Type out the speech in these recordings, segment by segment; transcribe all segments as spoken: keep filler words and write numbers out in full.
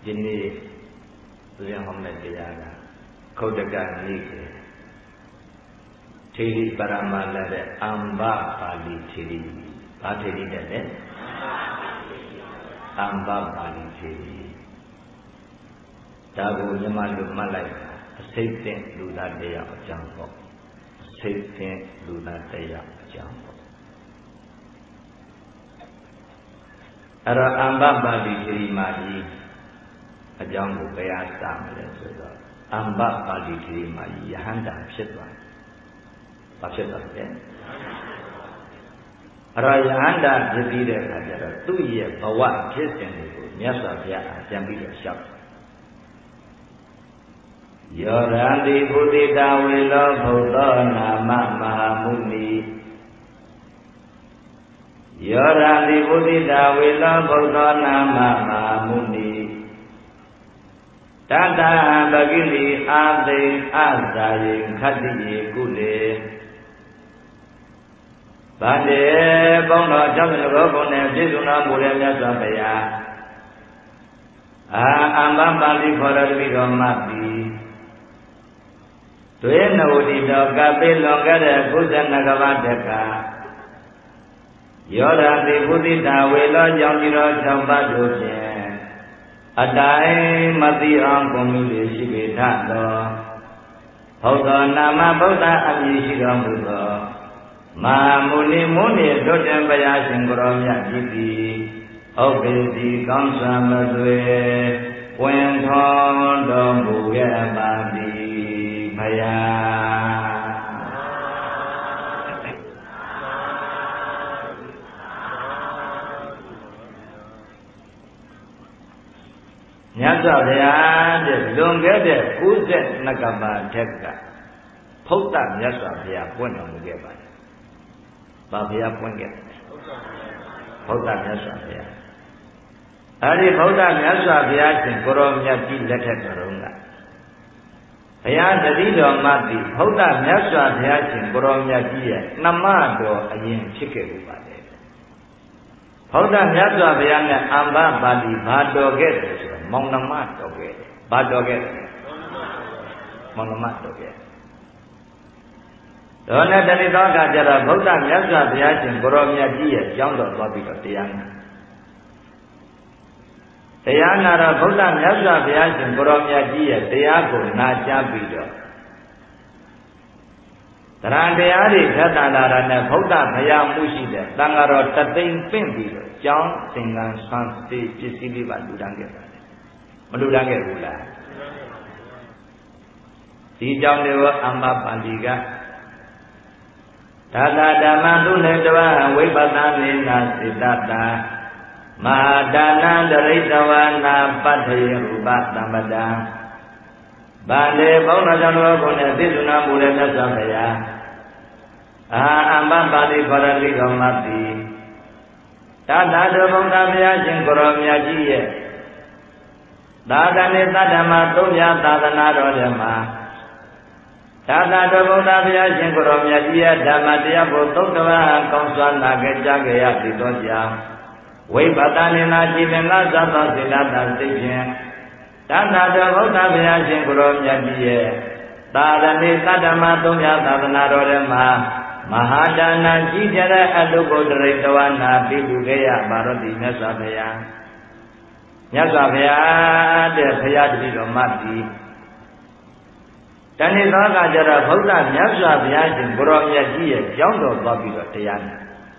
ဒီနေ့သူရဟောတဲ့တရားကခုတ်တကနိကေထေရီပရမလာတဲ့အမ္ဘပါဠိထေရီဘာထေရီတဲ့လဲအမ္ဘပါဠိထေရီဒါကိုမြမလို့မှတ်လိုက်အစိတ်သင်လူသားတရားအကြောင်းပေါ့အစိတ်သင်လူသားတရားအကြောင်းပေါ့အဲ့တော့အမ္ဘပါဠိထေရီမှာဒီအကြောင်းကိုဘယ်အားစမလဲဆိုတော့အမ္ဘပါဠိထေရီမှာယဟန္တာဖြစ်သွားတယ်။ဘာဖြစ်သွားလဲ။အဲ့တော့ယဟန္တာဖြစ်ပြီးတဲ့အခါကျတော့သူ့ရဲ့ဘဝဖြစ်စဉ်တွေကိုမြတ်စွာဘုရားအကြံပြီးတော့ရှောက်ယောရံတိဘုဒ္ဓတာဝေလောဘုဒ္ဓနာမမဟာမုနိယောရံတိဘုဒ္ဓတာဝေလောဘုဒ္ဓနာမမဟာမုနိတတံပကိလိအာသိအဇာယိခတ္တိယေကုလေဗန္တေဘုံတော်၆၀ဘောဘုံနဲ့ပြည့်စုံတော်မူတဲ့မြတ်စွာဘုရားအာအမ္ဘပါဠိခေါ်တော်တပိတော်မှပြီတွေနဝတိတော်ကပိလွန်ခဲ့တဲ့ကုသနကဗတကယောရတိဘုဒ္ဓတာဝေလောကြောင့်ဒီတော်၆ပါးတို့ဖြင့်အတိုင်းမသိအောင်ကုန်မှုတွေရှိပေထသောဘုဒ္ဓနာမဗုဒ္ဓအမည်ရှိတော်မူသောမဟာမုနိမုနိလွတ်တဲ့ဘုရားရှင်ကိုရောမြတ်ကြီးသည်ဥပ္ပေတိကောင်းစွာမသွေဝင်ထွန်းတော်မူခဲ့ပါသည်ဘုရားမြတ်စွာဘုရားတဲ့လွန်ခဲ့တဲ့၉၂ကမ္ဘာထက်ကဖုဒ္ဓမြတ်စွာဘုရားပွင့်တော်မူခဲ့ပါတယ်။ဘာဘုရားပွင့်ခဲ့လဲ။ဖုဒ္ဓမြတ်စွာဘုရားအဲဒီဖုဒ္ဓမြတ်စွာဘုရားရှင်ကိုရောမြတ်ကြီးလက်ထက်တော်ကဘုရားတတိတော်မှသည်ဖုဒ္ဓမြတ်စွာဘုရားရှင်ကိုရောမြတ်ကြီးရဲ့နှမတော်အရင်ဖြစ်ခဲ့ဥပါတယ်။ဖုဒ္ဓမြတ်စွာဘုရားနဲ့အမ္ဘပါဠိဘာတော်ခဲ့တယ်ဆိုမောင်နှမတော်ခဲ့တယ်။ဘာတော်ခဲ့တယ်။မောင်နှမတော်ခဲ့တယ်။တော်နဲ့တဏိသောကကြတော့ဗုဒ္ဓမြတ်စွာဘုရားရှင်ကိုရောမြတ်ကြီးရဲ့ကျောင်းတော်သွားပြီးတော့တရားနာ။တရားနာတော့ဗုဒ္ဓမြတ်စွာဘုရားရှင်ကိုရောမြတ်ကြီးရဲ့တရားကိုနာကြားပြီးတော့တရားတရားတွေထပ်တန်လာတာနဲ့ဗုဒ္ဓဘုရားမှုရှိတဲ့သံဃာတော်တသိန်းပင့်ပြီးတော့ကျောင်းသင်္ကန်းဆွမ်းစေပစ္စည်းလေးပါလူတန်းခဲ့ပါတယ်မလူတန်းခဲ့ဘူးလားဒီကြောင့်လည်းအမ္ဘပါဠိကသာသဓမ္မသူနေတဝဝိပဿနာနာစိတ္တမဟာဒါနန္တရိတဝနာပတ္ထေရူပသမ္ပဒံဗန္တေဘုံတော်ကြောင့်တော်ကိုနဲ့သိသုနာမူတဲ့မြတ်စွာဘုရားအာအမ္ဘပါဠိခေါ်ရတိတော်မှသည်သာသတော်ဘုံသားဘုရားရှင်ကိုရောမြတ်ကြီးရဲ့သာသနေသတ္တမသုံးပြသာသနာတော်ထဲမှာသာသတော်ဘုရားဘုရားရှင်ကိုရောမြတ်ကြီးရဲ့ဓမ္မတရားကိုသုံးတဝါကောင်းစွာနာခဲ့ကြကြရသည်တော်ကြောင့်ဝိပဿနာနာကြည်ပင်ကသတ်သောစေတသာစိတ်ဖြင့်သာသတော်ဘုရားဘုရားရှင်ကိုရောမြတ်ကြီးရဲ့သာသနေသတ္တမသုံးပြသာသနာတော်ထဲမှာမဟာဒါနကြီးကြတဲ့အတုပုတ္တရိတဝနာပြုလူခဲ့ရပါတော့ဒီမြတ်စွာဘုရားမြတ်စွာဘုရားတဲ့ဘုရားတပည့်တော်မှသည်တဏိသောကကြတော့ဗုဒ္ဓမြတ်စွာဘုရားရှင်ကိုရောမြတ်ကြီးရဲ့ကျောင်းတော်သွားပြီးတော့တရားနာ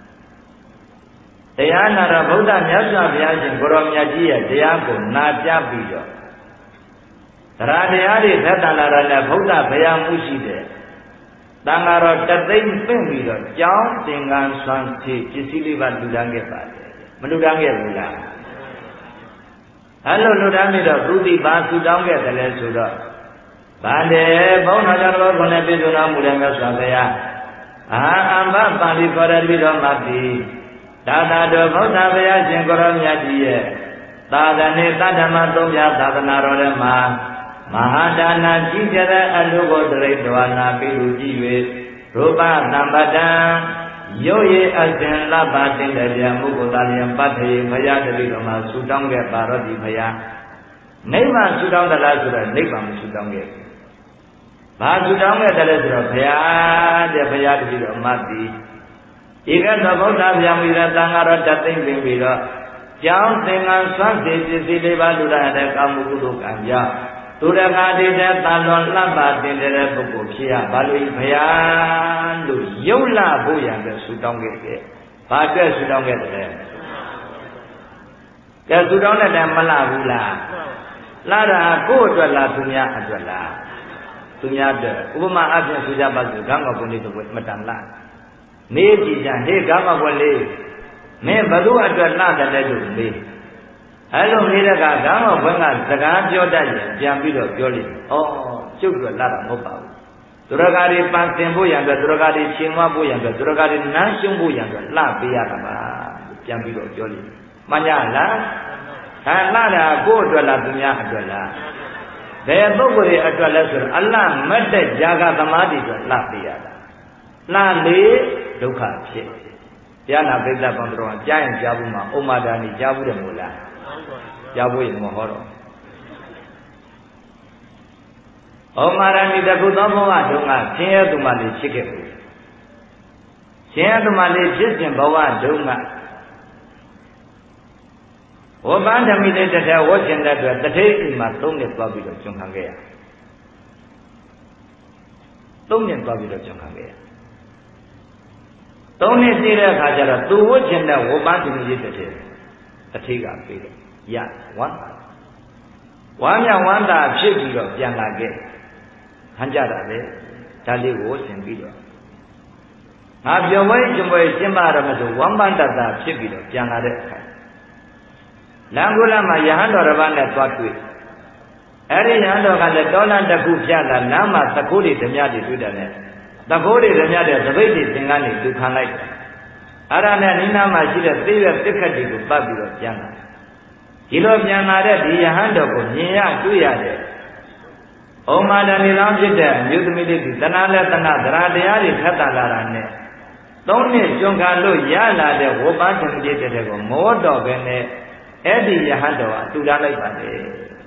တရားနာတော့ဗုဒ္ဓမြတ်စွာဘုရားရှင်ကိုရောမြတ်ကြီးရဲ့တရားကိုနာကြားပြီးတော့တရားတရားတွေသက်တန်လာတဲ့ဗုဒ္ဓဘုရားမှုရှိတဲ့တန်ဃာတော်တသိန်းပင့်ပြီးတော့ကျောင်းသင်္ကန်းဆွမ်းဖြည့်ပစ္စည်းလေးပါလူတန်းခဲ့ပါတယ်မလူတန်းခဲ့ဘူးလားအဲ့လိုလူတန်းပြီးတော့ဘုဒ္ဓဘာသူတောင်းခဲ့တယ်လဲဆိုတော့ဗန္တေဘုံတော်ကြောင့်တော်ကိုနဲ့ပြည့်စုံတော်မူတဲ့မြတ်စွာဘုရားအာအမ္ဘပါဠိခေါ်ရပြီးတော့မှသည်သာသတော်ဘုရားဘုရားရှင်ကိုရောမြတ်ကြီးရဲ့သာသနေသတ္တမသုံးပြသာသနာတော်ထဲမှာမဟာဒါနကြီးကြတဲ့အလုကိုတရိတဝနာပိလူကြည့်၍ရူပသမ္ပတံရုပ်ရည်အစဉ်လဘတင်တဲ့ဗျာမုဂ္ဂတာလျံပတ္ထေဘုရားတပည့်တော်မှာဆူတောင်းခဲ့ပါတော့ဒီဘုရားနိဗ္ဗာန်ဆူတောင်းသလားဆိုတော့နိဗ္ဗာန်မဆူတောင်းခဲ့ဘာဆူတောင်းခဲ့တယ်ဆိုတော့ဘုရားတဲ့ဘုရားတပည့်တော်မသိဧကသောဗုဒ္ဓဗျာမိရသံဃာတော်တသိမ့်ပင်ပြီးတော့ကျောင်းသင်္ကန်းဆွမ်းစေပစ္စည်းလေးပါးလူရတဲ့ကာမကုသိုလ်ကံကြောင့်သူရကာတိတဲ့တန်လွန်လှပတင်တဲ့ပုဂ္ဂိုလ်ဖြစ်ရဘာလို့ဘုရားလို့ရုပ်လာဖို့ရတဲ့ဆူတောင်းခဲ့တယ်ဘာအတွက်ဆူတောင်းခဲ့တယ်ကဲဆူတောင်းတဲ့တည်းမလှဘူးလားလှတာကိုယ့်အတွက်လားသူများအတွက်လားသူများအတွက်ဥပမာအပြင်ဆိုကြပါစို့ဂမ်းကောက်ပွင့်လေးတစ်ပွင့်မတန်လှမေးကြည့်ကြဟေးဂမ်းကောက်ပွင့်လေးမင်းဘယ်သူအတွက်လှတယ်လဲလို့မေးအဲ့လိုနေတဲ့ကဂမ်းကောက်ပွင့်ကစကားပြောတတ်ရင်ပြန်ပြီးတော့ပြောလိမ့်မယ်ဩကျုပ်တို့လှတာမဟုတ်ပါဘူးသူရကာတွေပန်းစင်ဖို့ရံအတွက်သူရကာတွေရှင်မဖို့ရံအတွက်သူရကာတွေနန်းရှုံးဖို့ရံအတွက်လှပေးရတာပါပြန်ပြီးတော့ပြောလိမ့်မယ်မှန်ကြလားဟာလှတာကိုယ့်အတွက်လားသူများအတွက်လားဘယ်ပုဂ္ဂိုလ်ရဲ့အတွက်လဲဆိုတော့အလတ်မတ်တဲ့ຢာကသမားတွေအတွက်လှပေးရတာလှလေဒုက္ခဖြစ်ဘုရားနာပိဿဘံတော်ကြားရင်ကြားဘူးမှာဩမာဒာနိကြားဘူးတယ်မို့လားကြားဘူးရင်မဟောတော့ဩမာဒာနိတခုသောဘဝတုန်းကဆင်းရဲသူမလေးဖြစ်ခဲ့ဘူးဆင်းရဲသူမလေးဖြစ်စဉ်ဘဝတုန်းကဝပန်းဓမိတဲ့တထဲဝတ်ကျင်တဲ့အတွက်တထိတ်အိမ်မှာသုံးနှစ်သွားပြီးတော့ကျွန်ခံခဲ့ရသုံးနှစ်သွားပြီးတော့ကျွန်ခံခဲ့ရသုံးနှစ်ရှိတဲ့အခါကျတော့သူဝတ်ကျင်တဲ့ဝပန်းဓမိတဲ့တထဲတထိတ်ကပေးတယ်ရဝမ်းဝမ်းမြောက်ဝမ်းသာဖြစ်ပြီးတော့ပြန်လာခဲ့ဟန်ကြတာလေဒါလေးကိုဆင်ပြီးတော့ငါပြောဝဲကျင်ပွဲကျင်းပါတော့မဆိုဝမ်းပန်းတတ်တာဖြစ်ပြီးတော့ပြန်လာတဲ့အခါလံကုလမှာယဟန်တော်တစ်ပါးနဲ့သွားတွေ့အဲ့ဒီယဟန်တော်ကလည်းတောလန်တစ်ခုပြလာလမ်းမှာသခိုးတွေဓမြတွေတွေ့တယ်နဲ့သခိုးတွေဓမြတွေသပိတ်တွေသင်္ကန်းတွေသူခံလိုက်တယ်အဲ့ဒါနဲ့နိနာမှာရှိတဲ့သိရတစ်ခတ်တွေကိုပတ်ပြီးတော့ပြန်လာဒီလိုပြန်လာတဲ့ဒီယဟန်တော်ကိုမြင်ရတွေ့ရတဲ့ဩမာဒဏီလောင်းဖြစ်တဲ့အမျိုးသမီးလေးကတဏှာနဲ့တဏှာသရတရားတွေထပ်တာလာတာနဲ့သုံးနှစ်ကျွံခါလို့ရလာတဲ့ဝပန်းဓမ္မကြီးတဲ့ကိုမောတော်ပဲနဲ့အဲ့ဒီယဟန်တော်ကတူလာလိုက်ပါလေ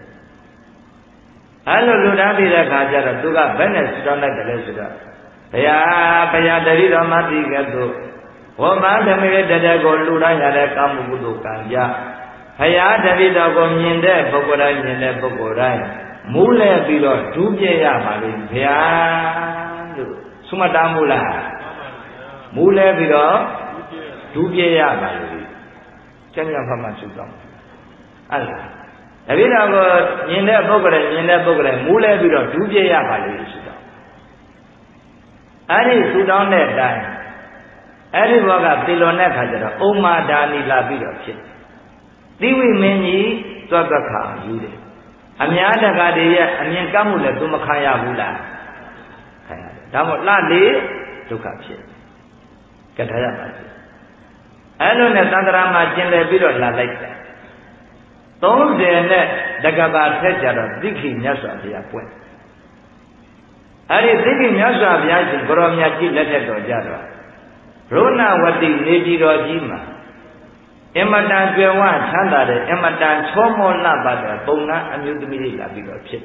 အဲ့လိုလူသားပြီးတဲ့အခါကျတော့သူကဘယ်နဲ့ဆူတောင်းလိုက်တယ်လဲဆိုတော့ဘုရားဘုရားတတိတော်မသိကဲ့သို့ဝမဓမ္မရဲ့တတဲ့ကိုလူတိုင်းရတဲ့ကာမဂုဏ်တို့ကံကြဘုရားတတိတော်ကိုမြင်တဲ့ပုဂ္ဂိုလ်တိုင်းမြင်တဲ့ပုဂ္ဂိုလ်တိုင်းမူးလဲပြီးတော့ဒူးပြရပါလိမ့်ဘုရားလို့ဆုမတားမို့လားမူးလဲပြီးတော့ဒူးပြရပါလိမ့်ကျမ်းစာဖတ်မှဆုတောင်းအဲ့ဒါတပည့်တော်ကိုမြင်တဲ့ပုဂ္ဂိုလ်မြင်တဲ့ပုဂ္ဂိုလ်မူးလဲပြီးတော့ဒူးပြရပါလိမ့်ဆုတောင်းအဲ့ဒီဆုတောင်းတဲ့အတိုင်းအဲ့ဒီဘောကသေလွန်တဲ့ခါကျတော့ဩမာဒါနီလာပြီးတော့ဖြစ်သီဝိမင်းကြီးသွားသက်ခါယူတယ်အများတကာတွေရဲ့အမြင်ကပ်မှုလည်းသူမခံရဘူးလားခံရတယ်ဒါမို့လှလေဒုက္ခဖြစ်ကထာရပါစေအဲ့လိုနဲ့သန္တရာမှာကျင်လည်ပြီးတော့လာလိုက်တယ်သုံးဆယ်နဲ့တကဘာထက်ကြတော့သိခိမြတ်စွာဘုရားပွင့်အဲ့ဒီသိခိမြတ်စွာဘုရားရှင်ကိုရောမြတ်ကြီးလက်ထက်တော်ကြတော့ရုဏဝတိနေပြည်တော်ကြီးမှာအမတန်ကျွယ်ဝချမ်းသာတဲ့အမတန်ချောမောလှပတဲ့ပုံနာအမျိုးသမီးတွေလာပြီးတော့ဖြစ်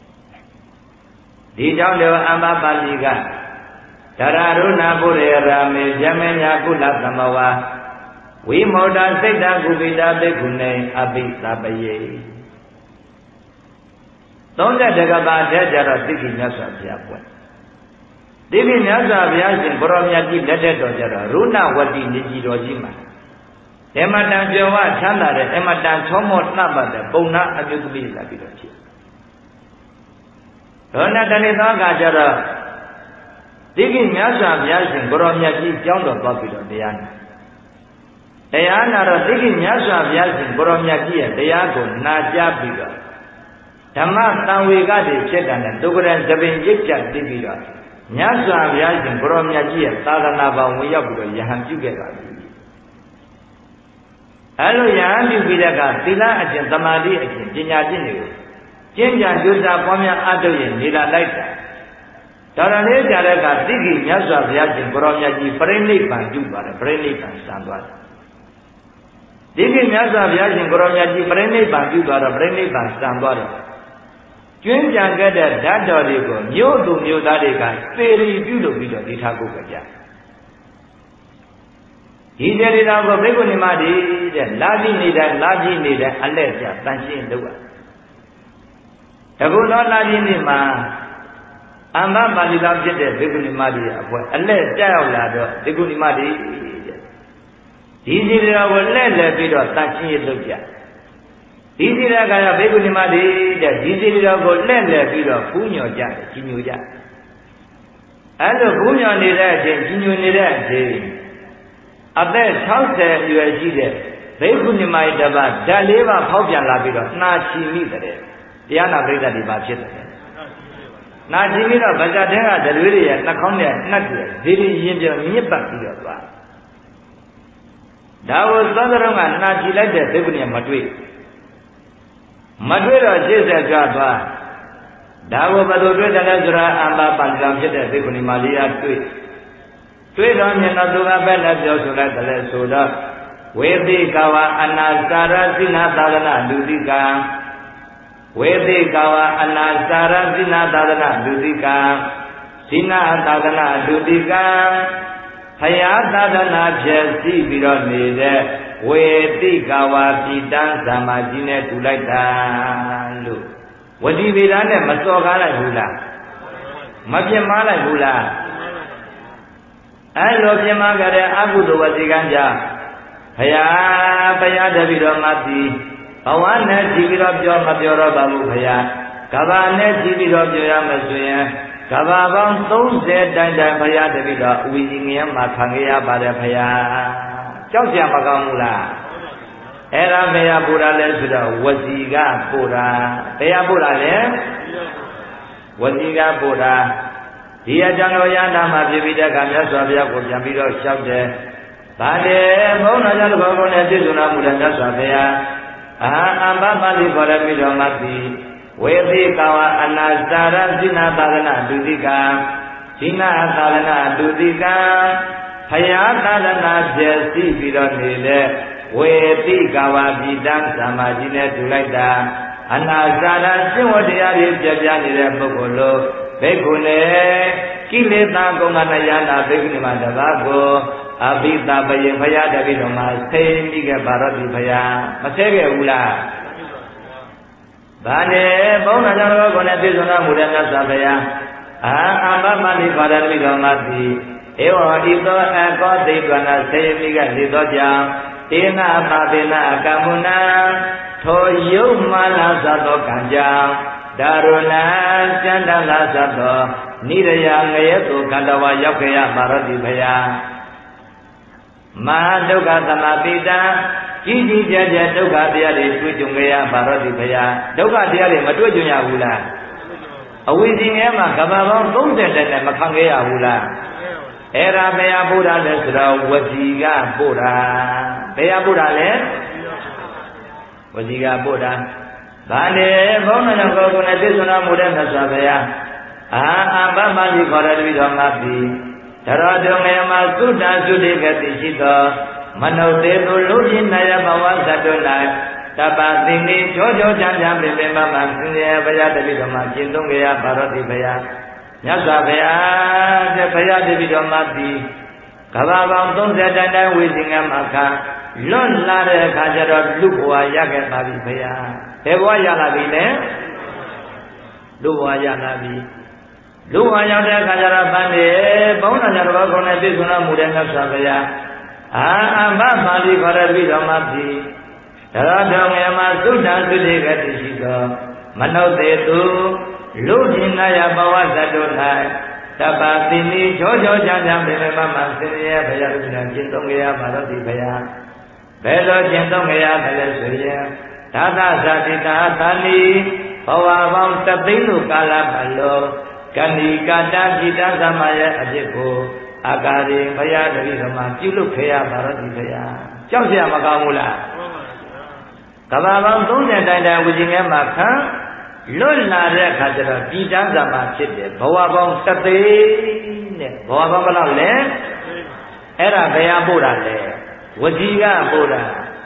ဒီကြောင့်လည်းအမ္ဘာပါဠိကဒရရုဏဘုရေရာမေဇမညာကုလသမဝါဝိမောဒစိတ်တကုပိတာဘိက္ခုနေအဘိသပယေသုံးတဲ့တကဘာတဲ့ကြတော့သိက္ခိမြတ်စွာဘုရားပွင့်သိက္ခိမြတ်စွာဘုရားရှင်ဘုရောမြတ်ကြီးလက်ထက်တော်ကြတော့ရုဏဝတိနေကြီးတော်ကြီးမှာအမတန်ကျော်ဝချမ်းသာတဲ့အမတန်ချောမောလှပတဲ့ပုံနာအမျိုးသမီးလာပြီးတော့ဖြစ်ဒေါနတဏိသောကကြတော့သိက္ခိမြတ်စွာဘုရားရှင်ဘုရောမြတ်ကြီးကျောင်းတော်သွားပြီးတော့တရားနာတရားနာတော့သိက္ခိမြတ်စွာဘုရားရှင်ဘုရောမြတ်ကြီးရဲ့တရားကိုနာကြားပြီးတော့ဓမ္မသံဝေကတွေဖြစ်တာနဲ့ဒုက္ခရသပင်ရစ်ကြသိပြီးတော့မြတ်စွာဘုရားရှင်ဘုရောမြတ်ကြီးရဲ့သာသနာပေါင်းဝင်ရောက်ပြီးတော့ယဟန်ပြုခဲ့ပါပြီအဲ့လိုယဟန်ပြုပြီးတဲ့အခါသီလအကျင့်သမာဓိအကျင့်ပညာကျင့်တွေကိုကျင့်ကြံကြိုးစားပွားများအထုတ်ရင်နေလာလိုက်တာတော်တော်လေးကြာတဲ့အခါသိက္ခိမြတ်စွာဘုရားရှင်ဘုရောမြတ်ကြီးပြိဋိနိဗ္ဗာန်ပြုသွားတယ်ပြိဋိနိဗ္ဗာန်စံသွားတယ်ဒီကိမြတ်စွာဘုရားရှင်ကိုရောမြတ်ကြီးပြိဋိဘံပြုသွားတော့ပြိဋိဘံစံသွားတော့ကျွင်းကြံခဲ့တဲ့ဓာတ်တော်တွေကိုမြို့သူမြို့သားတွေကသေရီပြုလုပ်ပြီးတော့ဒီထားကိုကြဒီစေရီတော်ကိုဘိက္ခုနီမတိတဲ့လာကြည့်နေတဲ့လာကြည့်နေတဲ့အလက်ကျတန်ရှင်းလုပ်ရတကူတော်လာကြည့်နေမှာအမ္မပါဠိတော်ဖြစ်တဲ့ဘိက္ခုနီမတိရဲ့အဖွဲအလက်တက်ရောက်လာတော့ဘိက္ခုနီမတိတဲ့ဒီစေရီတော်ကိုလက်လက်ပြီးတော့တန်ရှင်းရလုပ်ကြဒီစီရကရဘိက္ခုနီမတိတဲ့ဒီစီတော်ကိုလက်လက်ပြီးတော့ပူးညော်ကြတယ်ကြီးညိုကြအဲ့လိုပူးညော်နေတဲ့အချိန်ကြီးညိုနေတဲ့အချိန်အသက်၆၀အရွယ်ရှိတဲ့ဘိက္ခုနီမတပတ်ဓာတ်လေးပါဖောက်ပြန်လာပြီးတော့နှာချီမိတဲ့တရားနာပရိသတ်တွေပါဖြစ်တယ်နှာချီပြီးတော့ဗဇတ်တဲ့ကဒလွေးတွေရဲ့နှာခေါင်းနဲ့နှက်တွေဇီရီရင်ပြောမြစ်ပတ်ပြီးတော့သွားဒါကိုသောတရုံးကနှာချီလိုက်တဲ့ဘိက္ခုနီမတွေ့မတွေ့တော့ရှေ့ဆက်ကြသွားဒါကိုဘယ်လိုတွေ့တယ်လဲဆိုတာအမ္ဘာပန္နဖြစ်တဲ့ဘိက္ခုနီမလေးအားတွေ့တွေ့တော့မြင်တော့သူကပဲလက်ပြောဆိုလိုက်တယ်လဲဆိုတော့ဝေသိကဝအနာစာရစိနာသာသနာလူတိကံဝေသိကဝအနာစာရစိနာသာသနာလူတိကံစိနာသာသနာလူတိကံဖယားသာသနာဖြည့်စည်းပြီးတော့နေတဲ့ဝေတိကဝါပိတံသမ္မာကြီးနဲ့တူလိုက်တာလို့ဝတိဗေဒနဲ့မစော်ကားလိုက်ဘူးလားမပြင်းမားလိုက်ဘူးလားအဲ့လိုပြင်းမားကြတဲ့အကုသိုလ်ဝစီကံကြောင့်ဘုရားဘုရားတပည့်တော်မသိဘဝနဲ့ကြည့်ပြီးတော့ပြောမပြောတော့ပါဘူးဘုရားကဘာနဲ့ကြည့်ပြီးတော့ပြောရမဆိုရင်ကဘာပေါင်းသုံးဆယ်တိုင်တိုင်ဘုရားတပည့်တော်ဝီကြီးငရဲမှာခံရပါတယ်ဘုရားကြောက်ကြမကောင်းဘူးလားအဲ့ဒါဘယ်ဟာပို့တာလဲဆိုတော့ဝစီကပို့တာဘယ်ဟာပို့တာလဲဝစီကပို့တာဒီအကြောင်းတော်ရဟန္တာမှာဖြစ်ပြီးတဲ့အခါမြတ်စွာဘုရားကိုပြန်ပြီးတော့လျှောက်တယ်ဗာတယ်ဘုန်းတော်ကြောင့်ဘောကုန်းနဲ့ပြည့်စုံတော်မူတဲ့မြတ်စွာဘုရားအာအမ္ဘပါဠိခေါ်တဲ့ပြီးတော်မှသိဝေသိကဝအနာစာရစိနာသာသနာဒုတိကံစိနာသာသနာဒုတိကံဖယားသာသနာဖြည့်စည်းပြီးတော့နေတဲ့ဝေတိကဝါပိတံသမ္မာကြီးနဲ့တူလိုက်တာအနာစာရရှင်းဝတရားတွေပြပြနေတဲ့ပုဂ္ဂိုလ်လို့ဘိက္ခုနေကိလေသာကုံကနယနာဘိက္ခုနေမှာတပါးကိုအဘိဓပယင်ဖယားတပိတော်မှာသိမိခဲ့ပါတော့ဒီဖယားမဆဲခဲ့ဘူးလားဗာနေဘုန်းတော်တော်ကိုနဲ့ပြည့်စုံတော်မူတဲ့မြတ်စွာဘုရားအာအမ္ဘမတိပါရတိတော်မှာသိဧဝံဤသောအကောသိက္ခဏဆေမိကလေသောကြောင့်ဧနာပါပေနအကမ္မနာထိုယုတ်မလာသသောကံကြောင့်ဒါရုဏံစန္ဒလာသသောနိရယငရဲသူကန္တဝါရောက်ခဲ့ရပါရတိဘုရားမဟာဒုက္ခသမပိတံကြီးကြီးကျယ်ကျယ်ဒုက္ခတရားတွေတွေ့ကြုံခဲ့ရပါရတိဘုရားဒုက္ခတရားတွေမတွေ့ကြုံရဘူးလားအဝိဇ္ဇင်ထဲမှာကဘာပေါင်းသုံးဆယ်တက်နဲ့မခံခဲ့ရဘူးလားအဲ့ဒါဘယ်ဟာပို့တာလဲဆိုတော့ဝစီကပို့တာဘယ်ဟာပို့တာလဲဝစီကပို့တာဗာနေဘုန်းတော်ကိုယ်ကိုယ်နဲ့ပြည့်စုံတော်မူတဲ့မြတ်စွာဘုရားအာအမ္ဘမတိခေါ်တဲ့တပည့်တော်မှာပြီးတရောတုံငယ်မှာသုတ္တသုတိကတိရှိသောမနုဿေသူလူကြီးနာယဘဝဇတ်တို့၌တပ္ပသိနေကြောကြောချမ်းချမ်းပင်ပင်မမဆင်းရဲဘုရားတပည့်တော်မှာကျင့်သုံးကြရပါတော်ဒီဘုရားမြတ်စွာဘုရားတဲ့ဘုရားတပည့်တော်မှာပြီးကဘာပေါင်းသုံးဆယ်တိုင်တိုင်ဝိဇ္ဇင်ကမှာခါလွတ်လာတဲ့အခါကျတော့လူဘဝရခဲ့ပါပြီဘုရားဘယ်ဘဝရလာပြီလဲလူဘဝရလာပြီလူဘဝရောက်တဲ့အခါကျတော့ဗန္နေဘုန်းတော်တော်ကောင်းနဲ့ပြည့်စုံတော်မူတဲ့မြတ်စွာဘုရားအာအမ္ဘပါဠိခေါ်တဲ့ပြီးတော်မှာပြီးတရတော်ငယ်မှာသုတ္တသုတိကတိရှိသောမနုဿေသူလူကြီးနာယဘဝဇတ်တို့၌တပ္ပသိနိကြောကြောချမ်းချမ်းပင်ပင်မမဆင်းရဲဘုရားရှင်ကျင့်သုံးကြရပါတော့ဒီဘုရားဘယ်လိုကျင့်သုံးကြရတယ်လဲဆိုရင်သာသဇာတိတာသဏိဘဝပေါင်းတသိန်းလိုကာလပတ်လုံးကဏီကာတပိတသမရဲ့အဖြစ်ကိုအာကာရိဘုရားတပည့်တော်မှာပြုလုပ်ခဲ့ရပါတော့ဒီဘုရားကြောက်เสียမကောင်းဘူးလားကဘာပေါင်းသုံးဆယ်တိုင်တိုင်ဝိဇ္ဇင်ထဲမှာခံလွတ်လာတဲ့အခါကျတော့ပိတသမဖြစ်တယ်ဘဝပေါင်းတသိန်းနဲ့ဘဝပေါင်းဘယ်လောက်လဲအဲ့ဒါဘယ်ဟာပို့တာလဲဝစီကပို့တာဘ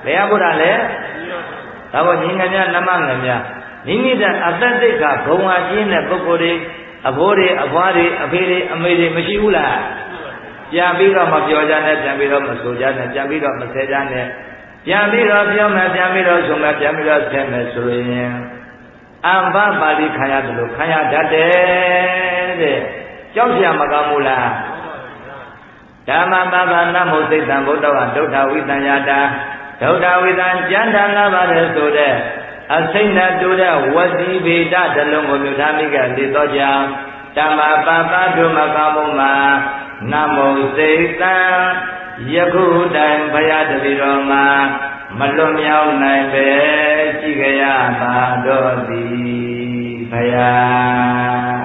ဘယ်ရဘုရားလဲဒါဘောညီငယ်များနမငယ်များမိမိတဲ့အတ္တတိတ်ကဘုံဝါကျင်းတဲ့ပုဂ္ဂိုလ်တွေအဘိုးတွေအဘွားတွေအဖေတွေအမေတွေမရှိဘူးလားပြန်ပြီးတော့မပြောကြနဲ့ပြန်ပြီးတော့မဆိုကြနဲ့ပြန်ပြီးတော့မဆဲကြနဲ့ပြန်ပြီးတော့ပြောမယ်ပြန်ပြီးတော့ဆိုမယ်ပြန်ပြီးတော့ဆဲမယ်ဆိုရင်အမ္ဘပါဠိခံရတယ်လို့ခံရတတ်တယ်တဲ့ကြောက်ကြမကောင်းဘူးလားဓမ္မပပနမောစိတ်တံဘုဒ္ဓဝါဒုဋ္ဌဝိတံယတာဒုဋ္ဌဝိတံကျမ်းတန်လာပါတယ်ဆိုတဲ့အစိမ့်နဲ့တူတဲ့ဝစီဗေဒတလုံးကိုမြတ်မိကလေတော့ကြောင့်ဓမ္မပပဒုမကောင်းမှုမှာနမောစိတ်တံယခုတိုင်ဘုရားတပည့်တော်မှာမလွတ်မြောက်နိုင်ပဲရှိကြရပါတော့သည်ဘုရား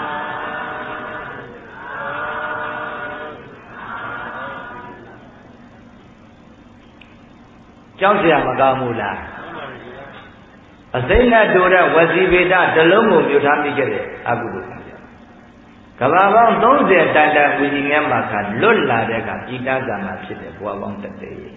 ကြောက်เสียမကောင်းဘူးလားအစိမ့်နဲ့တူတဲ့ဝစီဗေဒတလုံးကိုမြှုပ်ထားမိခဲ့တဲ့အကုသိုလ်ကဘာပေါင်းသုံးဆယ်တန်တန်ဝိညာဉ်ငယ်မှာကလွတ်လာတဲ့ကဤတန်းစာမှာဖြစ်တဲ့ဘဝပေါင်းတစ်သိန်း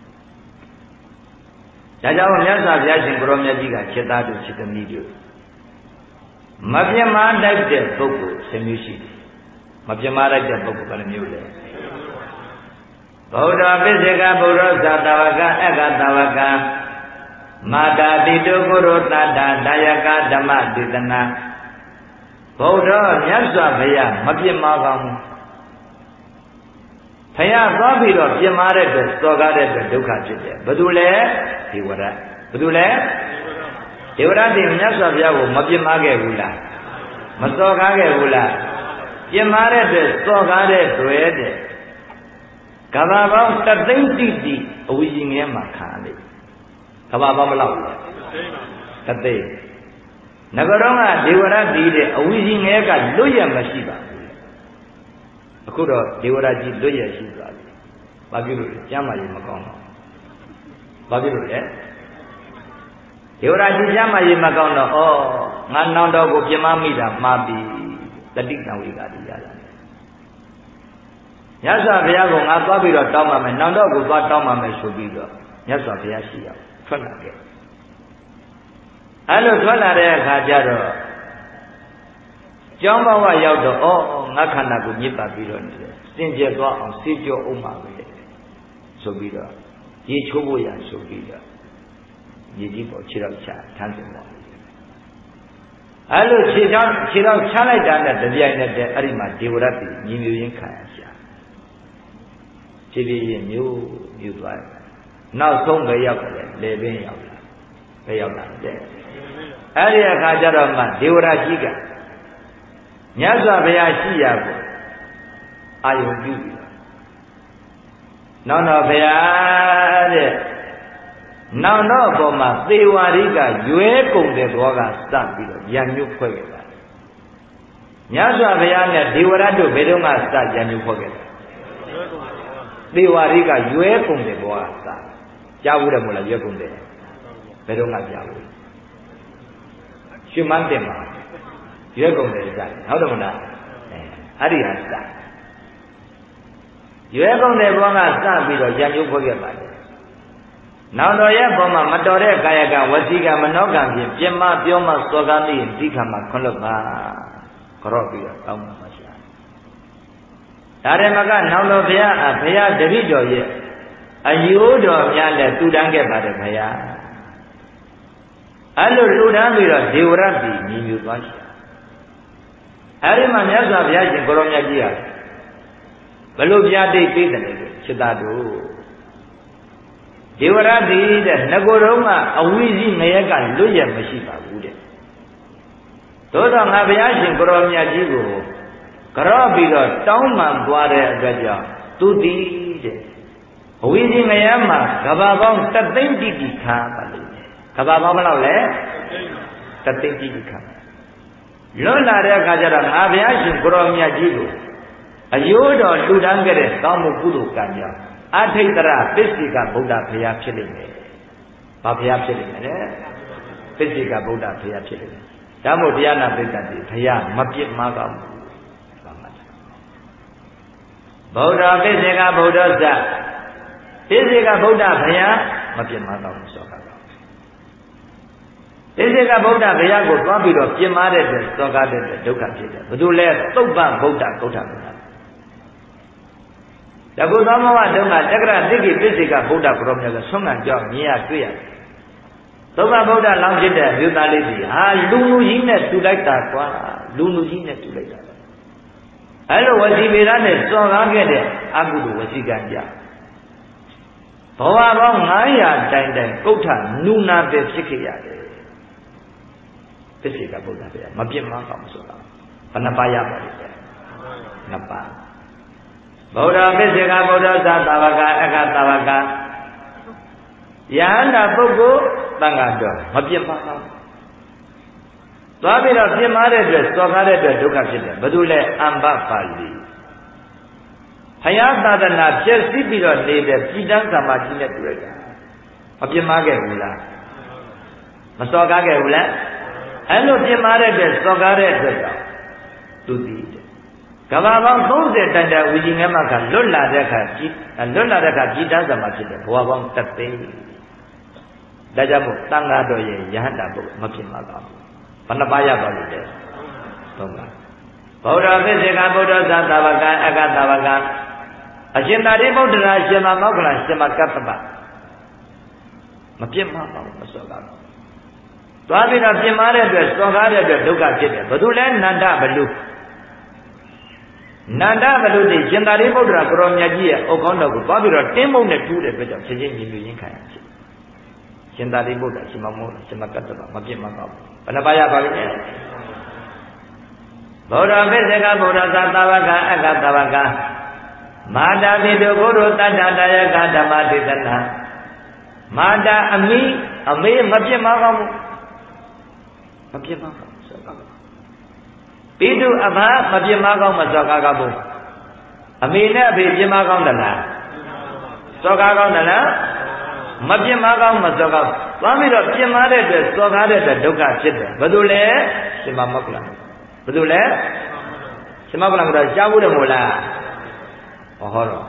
ဒါကြောင့်မြတ်စွာဘုရားရှင်ကိုရောမြတ်ကြီးကจิตသားတို့จิตသမီးတို့မပြတ်မာတတ်တဲ့ပုဂ္ဂိုလ်ဆင်းမျိုးရှိတယ်မပြတ်မာတတ်တဲ့ပုဂ္ဂိုလ်ကလည်းမျိုးလေဗုဒ္ဓပိစိကဗုဒ္ဓသာတဝကအက္ခတဝကမာတာတိတုကုရောတတ္တဒါယကဓမ္မဒေသနာဗုဒ္ဓမြတ်စွာဘုရားမပြစ်မှားကောင်းဘူးဘုရားသွားပြီးတော့ပြစ်မှားတဲ့အတွက်စော်ကားတဲ့အတွက်ဒုက္ခဖြစ်တယ်ဘယ်သူလဲဒေဝရဘယ်သူလဲဒေဝရတိမြတ်စွာဘုရားကိုမပြစ်မှားခဲ့ဘူးလားမစော်ကားခဲ့ဘူးလားပြစ်မှားတဲ့အတွက်စော်ကားတဲ့တွေ့တဲ့ကဘာပေါင်းတသိန်းတိတိအဝိညာဉ်ငယ်မှာခံရကဘာပေါင်းမလောက်ဘူးတသိန်းငကရောကဒေဝရတိတဲ့အဝိဇ္ဇငယ်ကလွတ်ရမရှိပါဘူးအခုတော့ဒေဝရကြီးလွတ်ရရှိသွားပြီဘာဖြစ်လို့လဲကျမ်းမာရေးမကောင်းတော့ဘာဖြစ်လို့လဲဒေဝရကြီးကျမ်းမာရေးမကောင်းတော့ဩငါနောင်တော်ကိုပြမမိတာမှားပြီတတိတံဝိကာတိရတာမြတ်စွာဘုရားကငါသွားပြီးတော့တောင်းပါမယ်နောင်တော်ကိုသွားတောင်းပါမယ်ဆိုပြီးတော့မြတ်စွာဘုရားရှိရထွက်လာခဲ့အဲ့လိုထွက်လာတဲ့အခါကျတော့ကျောင်းဘဝရောက်တော့ဩငါခန္ဓာကိုမြစ်ပါပြီးတော့နေတယ်စင်ကြယ်သွားအောင်စေကြောဥမှာပဲဆိုပြီးတော့ရေချိုးဖို့ရဆိုပြီးတော့မြေကြီးပေါ်ခြေတော့ချထမ်းတယ်ပေါ့အဲ့လိုခြေချောင်းခြေတော့ချလိုက်တာနဲ့တပြိုင်နက်တည်းအဲ့ဒီမှာဒေဝရတ်ပြည်ညီမျိုးရင်းခံရရှာဖြည်းဖြည်းချင်းမျိုးမျိုးသွားတယ်နောက်ဆုံးပဲရောက်တယ်လေပင်ရောက်လာပဲရောက်လာတဲ့အဲ့ဒီအခါကျတော့မှဒေဝရကြီးကမြတ်စွာဘုရားရှိရကိုအာယုံပြုပြီးနောင်တော်ဘုရားတဲ့နောင်တော့ပေါ်မှာသေဝါရိကရွဲကုန်တဲ့ဘောကစပြီးတော့ရံညွတ်ဖွဲ့ခဲ့တာမြတ်စွာဘုရားနဲ့ဒေဝရတို့ဘယ်တော့မှစရံညွတ်ဖွဲ့ခဲ့တာသေဝါရိကရွဲကုန်တဲ့ဘောကစကြားဘူးတယ်မို့လားရွဲကုန်တယ်ဘယ်တော့မှကြားဘူးရှင်မန်းတင်မှာရွဲကုန်တယ်စတယ်ဟုတ်တယ်မလားအဲ့ဒီဟာစရွဲကုန်တဲ့ဘောကစပြီးတော့ရံညွတ်ဖွဲ့ခဲ့ပါတယ်နောက်တော်ရဲ့ပုံမှာမတော်တဲ့ကာယကဝစီကမနောကံဖြင့်ပြမပြောမစောကားမိရင်ဒီခါမှာခွင့်လွတ်ပါကြော့ပြီးတော့တောင်းပါရှာဒါရမကနောက်တော်ဘုရားဘုရားတပည့်တော်ရဲ့အယိုးတော်များနဲ့တူတန်းခဲ့ပါတယ်ဘုရားအဲ့လိုတူတန်းပြီးတော့ဒေဝရတ်ပြည်ညီညွတ်သွားရှာအဲ့ဒီမှာမြတ်စွာဘုရားရှင်ကိုရောမြတ်ကြီးကဘလို့ပြားတိတ်ပေးတယ်လေစိတ္တတို့ဒေဝရတိတဲ့ငကိုယ်တော်ကအဝိဇ္ဇငရဲကလွတ်ရမရှိပါဘူးတဲ့သို့တော့ငါဘုရားရှင်ကိုရောမြတ်ကြီးကိုကြော့ပြီးတော့တောင်းပန်သွားတဲ့အတွက်ကြောင့်သူတည်တဲ့အဝိဇ္ဇငရဲမှာကဘာပေါင်းတသိန်းတိတိခါပါလိမ့်မယ်ကဘာပေါင်းဘယ်လောက်လဲတသိန်းတိတိခါလွတ်လာတဲ့အခါကျတော့ငါဘုရားရှင်ကိုရောမြတ်ကြီးကိုအယိုးတော်လှူဒန်းခဲ့တဲ့ကောင်းမှုကုသိုလ်ကံကြောင့်အထိတ်တရပစ္စိကဗုဒ္ဓဘုရားဖြစ်လိမ့်မယ်။ဘာဘုရားဖြစ်လိမ့်မယ်လဲ။ပစ္စိကဗုဒ္ဓဘုရားဖြစ်လိမ့်မယ်။ဒါမို့တရားနာပိဋကတိဘုရားမပြစ်မှားကောင်းဘူး။ဘာမှမဗုဒ္ဓပစ္စိကဗုဒ္ဓဇပစ္စိကဗုဒ္ဓဘုရားမပြစ်မှားတော့ဘူးစောကကောတိစေကဗုဒ္ဓဘုရားကိုသွားပြီးတော့ပြစ်မှားတဲ့အတွက်စောကတဲ့ဒုက္ခဖြစ်တယ်ဘယ်သူလဲသုတ်ပဗုဒ္ဓဂௌတမဘုရားတကုသောဘဝတုန်းကတက္ကရာတိကိပစ္စေကဗုဒ္ဓဘုရောမြတ်ကဆုံးခံကြောက်မြင်ရတွေ့ရတယ်သုတ်ပဗုဒ္ဓလောင်းဖြစ်တဲ့မြတ်သားလေးကြီးဟာလူလူကြီးနဲ့တူလိုက်တာကွာလူလူကြီးနဲ့တူလိုက်တာအဲ့လိုဝစီပေရနဲ့စော်ကားခဲ့တဲ့အကုသိုလ်ဝစီကံကြဘဝပေါင်းငါးရာတိုင်တိုင်ကုဋ္ဌနုနာပဲဖြစ်ခဲ့ရတယ်ပစ္စေကဗုဒ္ဓဗျာမပြစ်မှားကောင်းဆိုတာဘယ်နှပါးရပါလိမ့်မယ်နှစ်ပါးဗုဒ္ဓပစ္စေကဗုဒ္ဓသာသဝကအက္ခသဝကယဟန္တာပုဂ္ဂိုလ်တန်ခါတော်မပြစ်မှားကောင်းသွားပြီးတော့ပြစ်မှားတဲ့အတွက်စော်ကားတဲ့အတွက်ဒုက္ခဖြစ်တယ်ဘာလို့လဲအမ္ဘပါဠိဘုရားသာသနာပြည့်စည်ပြီးတော့နေတဲ့ပြည်တန်းကမာကြီးနဲ့တွေ့ရတာမပြစ်မှားခဲ့ဘူးလားမစော်ကားခဲ့ဘူးလားအဲ့လိုပြစ်မှားတဲ့အတွက်စော်ကားတဲ့အတွက်ကြောင့်သူသိတယ်ကဘာပေါင်းသုံးဆယ်တန်တဲ့ဝီကြီးငယ်မကလွတ်လာတဲ့အခါကြီးလွတ်လာတဲ့အခါပြည်တန်းကမာဖြစ်တယ်ဘဝပေါင်းတစ်သိန်းဒါကြောင့်မို့တန်ဃာတော်ရဲ့ယဟန္တာဘုမပြစ်မှားပါဘူးဘယ်နှပါးရပါလိမ့်လဲသုံးပါးဗုဒ္ဓပစ္စေကဗုဒ္ဓသာသဝကအက္ခသဝကအရှင်သာရိပုတ္တရာရှင်မမောက္ခလရှင်မကပ္ပပမပြစ်မှားပါဘူးမစော်ကားဘူးသွားပြီးတော့ပြစ်မှားတဲ့အတွက်စော်ကားတဲ့အတွက်ဒုက္ခဖြစ်တယ်ဘယ်သူလဲနန္ဒဘလူနန္ဒဘလူတိရှင်သာရိပုတ္တရာကိုရောမြတ်ကြီးရဲ့အုတ်ခေါင်းတော်ကိုသွားပြီးတော့တင်းမုံနဲ့တူးတဲ့အတွက်ကြောင့်ချင်းချင်းညီလူရင်းခံရဖြစ်ရှင်သာရိပုတ္တရာရှင်မမောက္ခလရှင်မကပ္ပပမပြစ်မှားပါဘူးဘယ်နှပါးရပါလိမ့်မယ်ဗုဒ္ဓပစ္စေကဗုဒ္ဓသာသဝကအက္ခသဝကမာတာပိတုဘုရောတတ္တတယကဓမ္မဒေသနာမာတာအမိအမေမပြစ်မှားကောင်းဘူးမပြစ်မှားကောင်းစောကားပိတုအဘမပြစ်မှားကောင်းမစောကားကောင်းဘူးအမေနဲ့အဖေပြစ်မှားကောင်းတယ်လားစောကားကောင်းတယ်လားမပြစ်မှားကောင်းမစောကားသွားပြီးတော့ပြစ်မှားတဲ့အတွက်စောကားတဲ့အတွက်ဒုက္ခဖြစ်တယ်ဘယ်သူလဲရှင်မမောက္ခလဘယ်သူလဲရှင်မမောက္ခလကတော့ကြားဘူးတယ်မို့လားဟောတော့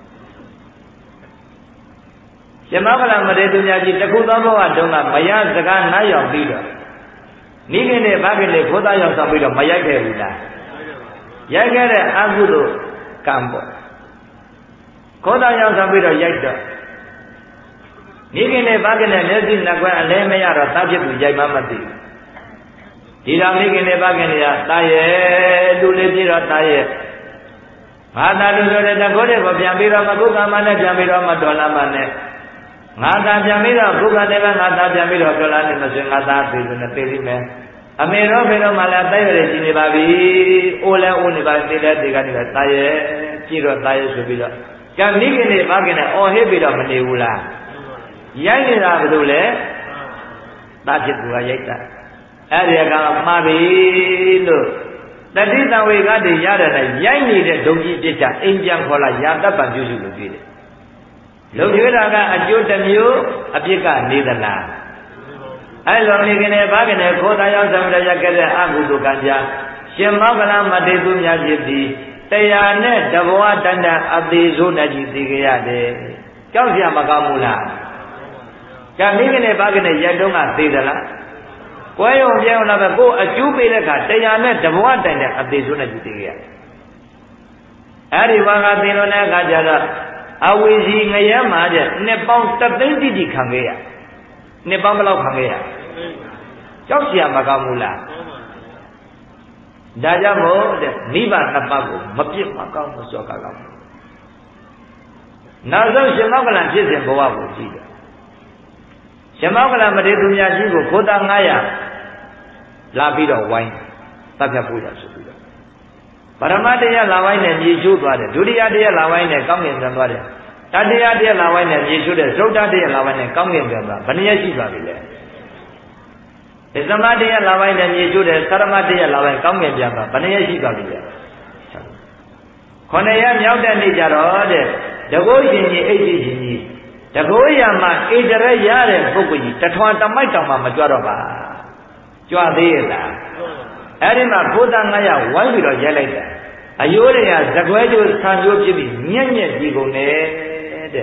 ရှင်မောက္ခလမရေသူများကြီးတခုသောဘဝတုန်းကမရစကားနားရောက်ပြီးတော့မိခင်နဲ့ဖခင်နဲ့ခိုးသားရောက်ဆောင်ပြီးတော့မရိုက်ခဲ့ဘူးလားရိုက်ခဲ့တဲ့အကုသိုလ်ကံပေါ့ခိုးသားရောက်ဆောင်ပြီးတော့ရိုက်တော့မိခင်နဲ့ဖခင်နဲ့မျက်စိနှစ်ခွက်အလဲမရတော့တာဖြစ်ဘူးရိုက်မှမသိဘူးဒီတော်မိခင်နဲ့ဖခင်တွေကတာရဲ့လူလေးပြတော့တာရဲ့ငါသာလူဆိုတဲ့တခိုးတွေကိုပြန်ပြီးတော့မကုက္ကမနဲ့ပြန်ပြီးတော့မတော်လာမနဲ့ငါသာပြန်ပြီးတော့ကုက္ကနဲ့ပဲငါသာပြန်ပြီးတော့တော်လာနေမဆိုငါသာသေးတယ်နဲ့သိလိမ့်မယ်အမေတော်ဖေတော်မှလည်းတိုက်ရည်ကြီးနေပါပြီအိုးလဲအိုးနေပါသေးလဲသေးကနေပဲတာရဲ့ကြည့်တော့တာရဲ့ဆိုပြီးတော့ကံမိခင်နဲ့ဖခင်နဲ့အော်ဟစ်ပြီးတော့မနေဘူးလားရိုက်နေတာဘယ်လိုလဲတာဖြစ်သူကရိုက်တာအဲ့ဒီကမှားပြီလို့တတိတဝေကတည်းရတဲ့တိုင်းရိုက်နေတဲ့ဒုံကြီးပြစ်ချအိမ်ပြန်ခေါ်လာရာတပ္ပံပြုစုလို့ကြည့်တယ်လုံကျွေးတာကအကျိုးတစ်မျိုးအပြစ်ကနေသလားအဲ့လိုနေကနေဘာကနေခိုးသားရောက်ဆောင်ရရခဲ့တဲ့အကုသိုလ်ကံကြရှင်မောက္ခလမတေသူများဖြစ်သည်တရားနဲ့တဘဝတန်တအသေးဆိုးနဲ့ကြီးသိကြရတယ်ကြောက်ကြမကောင်းဘူးလားကံမိကနေဘာကနေရက်တုံးကသိသလားကွဲရုံပြောင်းလာပဲကိုယ်အကျိုးပေးတဲ့အခါတရားနဲ့တဘဝတိုင်တဲ့အသေးဆိုးနဲ့ကြည့်သေးရတယ်။အဲဒီဘာကသိလို့တဲ့အခါကျတော့အဝီစီငရဲမှာတဲ့နှစ်ပေါင်းတစ်သိန်းတိတိခံခဲ့ရ။နှစ်ပေါင်းဘယ်လောက်ခံခဲ့ရ။ကြောက်စရာမကောင်းဘူးလား။ဒါကြောင့်မို့တဲ့မိဘနှစ်ပါးကိုမပြစ်မကောင်းမစော်ကားကောင်း။နောက်ဆုံးရှင်မောက္ကလံဖြစ်စဉ်ဘဝကိုကြည့်တယ်ရှင်မောက္ခလမတေသူများကြီးကိုခိုးသားငါးရာလာပြီးတော့ဝိုင်းတပ်ဖြတ်ဖို့ရဆိုပြီးတော့ပရမတရားလာဝိုင်းနဲ့မြေချိုးသွားတယ်ဒုတိယတရားလာဝိုင်းနဲ့ကောင်းကင်ပြန်သွားတယ်တတိယတရားလာဝိုင်းနဲ့မြေချိုးတယ်သုတ္တတရားလာဝိုင်းနဲ့ကောင်းကင်ပြန်သွားဘယ်နည်းရှိသွားပြီလဲပစ္စမတရားလာဝိုင်းနဲ့မြေချိုးတယ်သရမတရားလာဝိုင်းကောင်းကင်ပြန်သွားဘယ်နည်းရှိသွားပြီလဲခொနရမြောက်တဲ့နေ့ကျတော့တဲ့တကုရှင်ကြီးအိတ်ရှိရှင်ကြီးတကောရမှာဣတရရတဲ့ပုဂ္ဂိုလ်ကြီးတထွန်တမိုက်တောင်မှမကြွတော့ပါကြွသေးရဲ့လားအဲ့ဒီမှာဘုဒ္ဓငါးရဝိုင်းပြီးတော့ရဲလိုက်တာအယိုးတွေကသကွဲကျိုးဆံကျိုးဖြစ်ပြီးညက်ညက်ကြည့်ကုန်တယ်တဲ့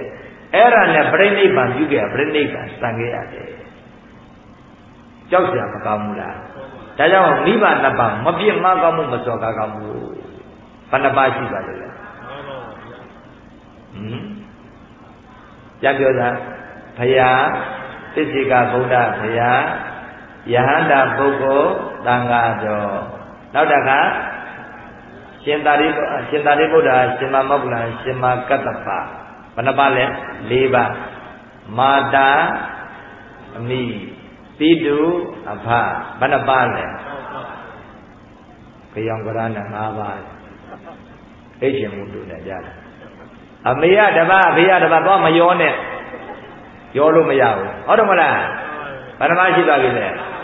era ne Pranibbanပြုခဲ့ပြိဋိဘံစံခဲ့ရတယ်ကြောက်စရာမကောင်းဘူးလားဒါကြောင့်မိဘနှစ်ပါးမပြစ်မှားကောင်းမှုမစော်ကားကောင်းမှုဘယ်နှပါးရှိပါလဲဟမ်ကြပြောတာဘုရားသစ္စေကဗုဒ္ဓဘုရားယဟန္တာပုဂ္ဂိုလ်သံဃာတော်နောက်တခါရှင်သာရိပုရှင်သာရိပုတ္တရာရှင်မမောက္ခလံရှင်မကတ္တပဘယ်နှပါးလဲ၄ပါးမာတာအမိပိတုအဖဘယ်နှပါးလဲကြောင်ကရဏ၅ပါးအိတ်ရှင်မှုတူနဲ့ကြားတယ်အမေရတပါးအဖေရတပါးတော့မရောနဲ့ရောလို့မရဘူးဟုတ်တယ်မလားဘယ်နှပါးရှိသွားပြီလဲ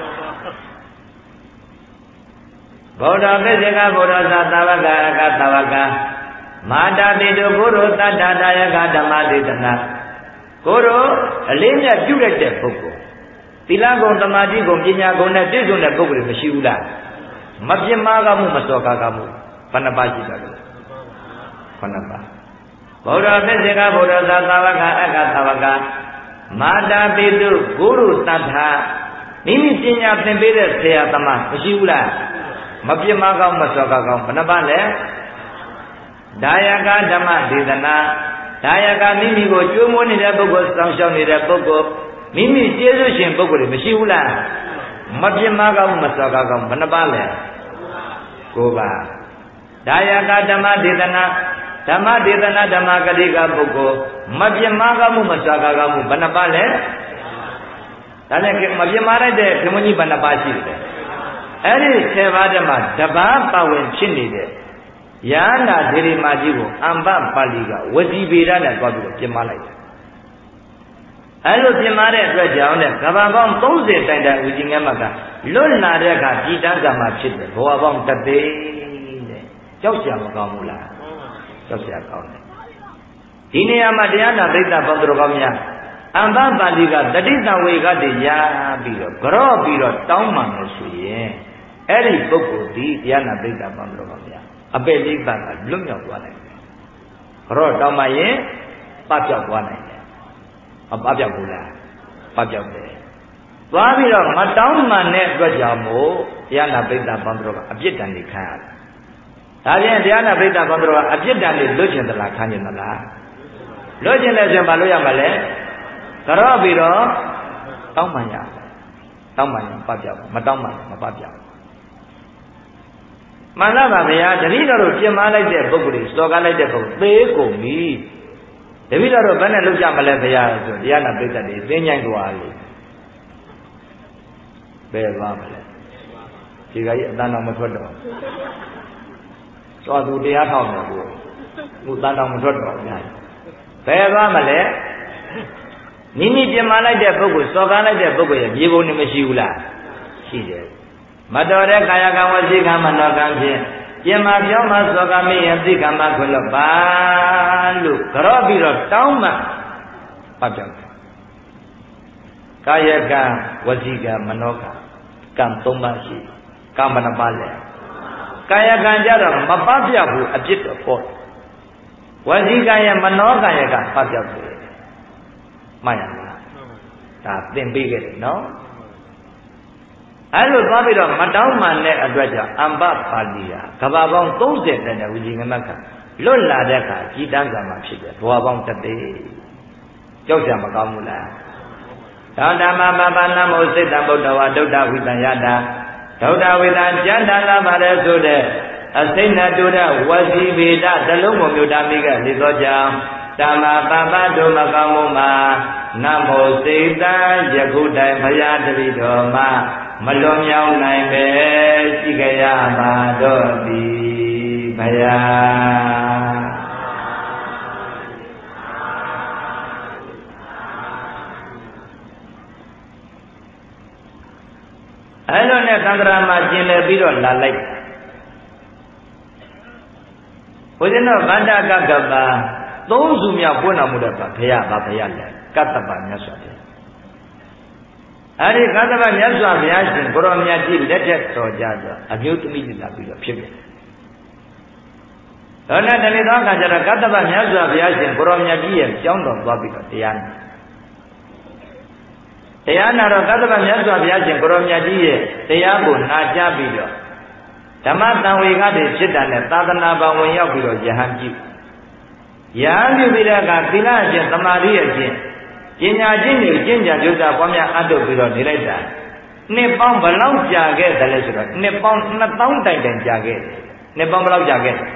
ဗုဒ္ဓသစ္စေကဗုဒ္ဓသာသဝကရကသဝကမာတာပိတုကိုရောတတ္တဒါယကဓမ္မဒေသနာကိုရောအလေးမြတ်ပြုလိုက်တဲ့ပုဂ္ဂိုလ်သီလဂုဏ်သမာဓိဂုဏ်ပညာဂုဏ်နဲ့ပြည့်စုံတဲ့ပုဂ္ဂိုလ်မရှိဘူးလားမပြစ်မှားကမှုမစော်ကားကမှုဘယ်နှပါးရှိသွားလဲဘယ်နှပါးဗုဒ္ဓသစ္စေကဗုဒ္ဓသာသဝကအက္ခသဝကမာတာပိတုကိုရောတတ္ထမိမိပညာသင်ပေးတဲ့ဆရာသမားမရှိဘူးလားမပြစ်မှားကောင်းမစော်ကားကောင်းဘယ်နှပါးလဲဒါယကဓမ္မဒေသနာဒါယကမိမိကိုကျွေးမွေးနေတဲ့ပုဂ္ဂိုလ်စောင့်ရှောက်နေတဲ့ပုဂ္ဂိုလ်မိမိကျေးဇူးရှင်ပုဂ္ဂိုလ်တွေမရှိဘူးလားမပြစ်မှားကောင်းမစော်ကားကောင်းဘယ်နှပါးလဲကိုပါဒါယကဓမ္မဒေသနာဓမ္မဒေသနာဓမ္မကတိကပုဂ္ဂိုလ်မပြစ်မှားကောင်းမှုမစော်ကားကောင်းမှုဘယ်နှပါးလဲဒါနဲ့မပြစ်မှားလိုက်တဲ့ခင်မကြီးဘယ်နှပါးရှိတယ်အဲ့ဒီဆယ်ပါးဓမ္မတပါးပါဝင်ဖြစ်နေတဲ့ယန္တာဒေရီမာကြီးကိုအမ္ပပါဠိကဝစီဗေဒနဲ့တွားပြီးတော့ပြင်မလိုက်တယ်အဲ့လိုပြင်မတဲ့အတွက်ကြောင့်တဲ့ကဘာပေါင်းသုံးဆယ်တိုင်တိုင်ဝီကြီးငယ်မကလွတ်လာတဲ့အခါဒီတန်းကမှာဖြစ်တယ်ဘဝပေါင်းတသိန်းတဲ့ကြောက်စရာမကောင်းဘူးလားကြောက်စရာကောင်းတယ်ဒီနေရာမှာတရားနာပိဋကပေါင်းတော်ကောင်းများအမ္ပပါဠိကတတိတဝေကတည်းရပြီးတော့ကြော့ပြီးတော့တောင်းပန်လို့ဆိုရင်အဲ့ဒီပုဂ္ဂိုလ်ဒီတရားနာပိဋကပေါင်းတော်ကောင်းများအပေလေးပါးကလွတ်မြောက်သွားနိုင်တယ်ကြော့တောင်းပန်ရင်ပပျောက်သွားနိုင်တယ်အပပျောက်ဘူးလားပပျောက်တယ်သွားပြီးတော့မတောင်းမှန်တဲ့အတွက်ကြောင့်မို့တရားနာပိဋကပေါင်းတော်ကအပြစ်ဒဏ်တွေခံရတယ်ဒါပြင်တရားနာပိဋကပေါင်းတော်ကအပြစ်ဒဏ်တွေလွတ်ကျင်သလားခံကျင်သလားလွတ်ကျင်လဲဆိုရင်မလွတ်ရမှာလဲကြော့ပြီးတော့တောင်းမှန်ရတောင်းမှန်ရင်ပပျောက်မတောင်းမှန်မပပျောက်မှန်လားပါဗျာတတိတော်တို့ပြင်မလိုက်တဲ့ပုဂ္ဂိုလ်စော်ကားလိုက်တဲ့ပုဂ္ဂိုလ်သေးကုန်ပြီတတိတော်တို့ဘယ်နဲ့လုပ်ကြမလဲဗျာဆိုတရားနာပိဋကတွေသိဉ္ဇိုင်းသွားလေဘယ်သွားမလဲဒီကကြီးအတန်းတော်မထွက်တော့သွားသူတရားထောက်တယ်ကိုသူတန်းတော်မထွက်တော့ဗျာဘယ်သွားမလဲမိမိပြင်မလိုက်တဲ့ပုဂ္ဂိုလ်စော်ကားလိုက်တဲ့ပုဂ္ဂိုလ်ရဲ့မြေပုံနေမရှိဘူးလားရှိတယ်မတော်တဲ့ကာယကံဝစီကံမနောကံဖြင့်ပြင်မာပြောင်းမှစောကမိယသိကံမခွင့်လို့ပါလို့ကြော့ပြီးတော့တောင်းမှပတ်ပြောက်တယ်ကာယကံဝစီကံမနောကံကံသုံးပါးရှိကံဘယ်နှပါးလဲကာယကံကြတော့မပတ်ပြောက်ဘူးအပြစ်တော့ပေါ့ဝစီကံရဲ့မနောကံရဲ့ကပတ်ပြောက်တယ်မှန်ရလားဒါသင်ပေးခဲ့တယ်နော်အဲ့လိုသွားပြီးတော့မတောင်းမှန်တဲ့အတွက်ကြောင့်အမ္ပပါဠိဟာကဘာပေါင်းသုံးဆယ်တန်တဲ့ဝိဇိငမကလွတ်လာတဲ့အခါကြီးတန်းကံမှာဖြစ်တယ်ဘဝပေါင်းတစ်သိန်းကြောက်ကြမကောင်းဘူးလားသောဓမ္မပပနမောစိတ်တံဗုဒ္ဓဝါဒုဒ္ဓဝိတံယတာဒုဒ္ဓဝိတံကျမ်းသာလာပါတယ်ဆိုတဲ့အစိမ့်နဲ့တူတဲ့ဝစီဗေဒတလုံးကိုမြို့တာမိကလေသောကြောင့်ဓမ္မပပတို့မကောင်းမှုမှာနမောစိတ်တံယခုတိုင်ဘုရားတပည့်တော်မှာမလွန်မြောက်နိုင်ပဲရှိကြရပါတော့သည်ဘုရားအဲ့လိုနဲ့သံဃာမှာကျင်လည်ပြီးတော့လာလိုက်ဘုရားတော်ဗန္ဒကကပ္ပသုံးစုမြောက်ပွင့်တော်မူတဲ့ဘုရားဗာဘုရားလဲကတ္တပမြတ်စွာဘုရားအဲ့ဒီကတ္တပမြတ်စွာဘုရားရှင်ကိုရောမြတ်ကြီးလက်ထက်တော်ကြတော့အမျိုးသမီးတွေလာပြီးတော့ဖြစ်ပြန်တော့နဲ့တဏှိသောအခါကျတော့ကတ္တဗမြတ်စွာဘုရားရှင်ကိုရောမြတ်ကြီးရဲ့ကျောင်းတော်သွားပြီးတော့တရားနာတရားနာတော့ကတ္တဗမြတ်စွာဘုရားရှင်ကိုရောမြတ်ကြီးရဲ့တရားကိုနာကြားပြီးတော့ဓမ္မတန်ဝေကတည်းဖြစ်တာနဲ့သာသနာ့ဘောင်ဝင်ရောက်ပြီးတော့ယဟန်ပြုယဟန်ပြုပြီးတဲ့အခါသီလအကျင့်သမာဓိအကျင့်ပညာချင်းတွေကျင့်ကြံကြိုးစားပွားများအထုတ်ပြီးတော့နေလိုက်တာနှစ်ပေါင်းဘယ်လောက်ကြာခဲ့တယ်လဲဆိုတော့နှစ်ပေါင်းနှစ်သောင်းတိုင်တိုင်ကြာခဲ့တယ်နှစ်ပေါင်းဘယ်လောက်ကြာခဲ့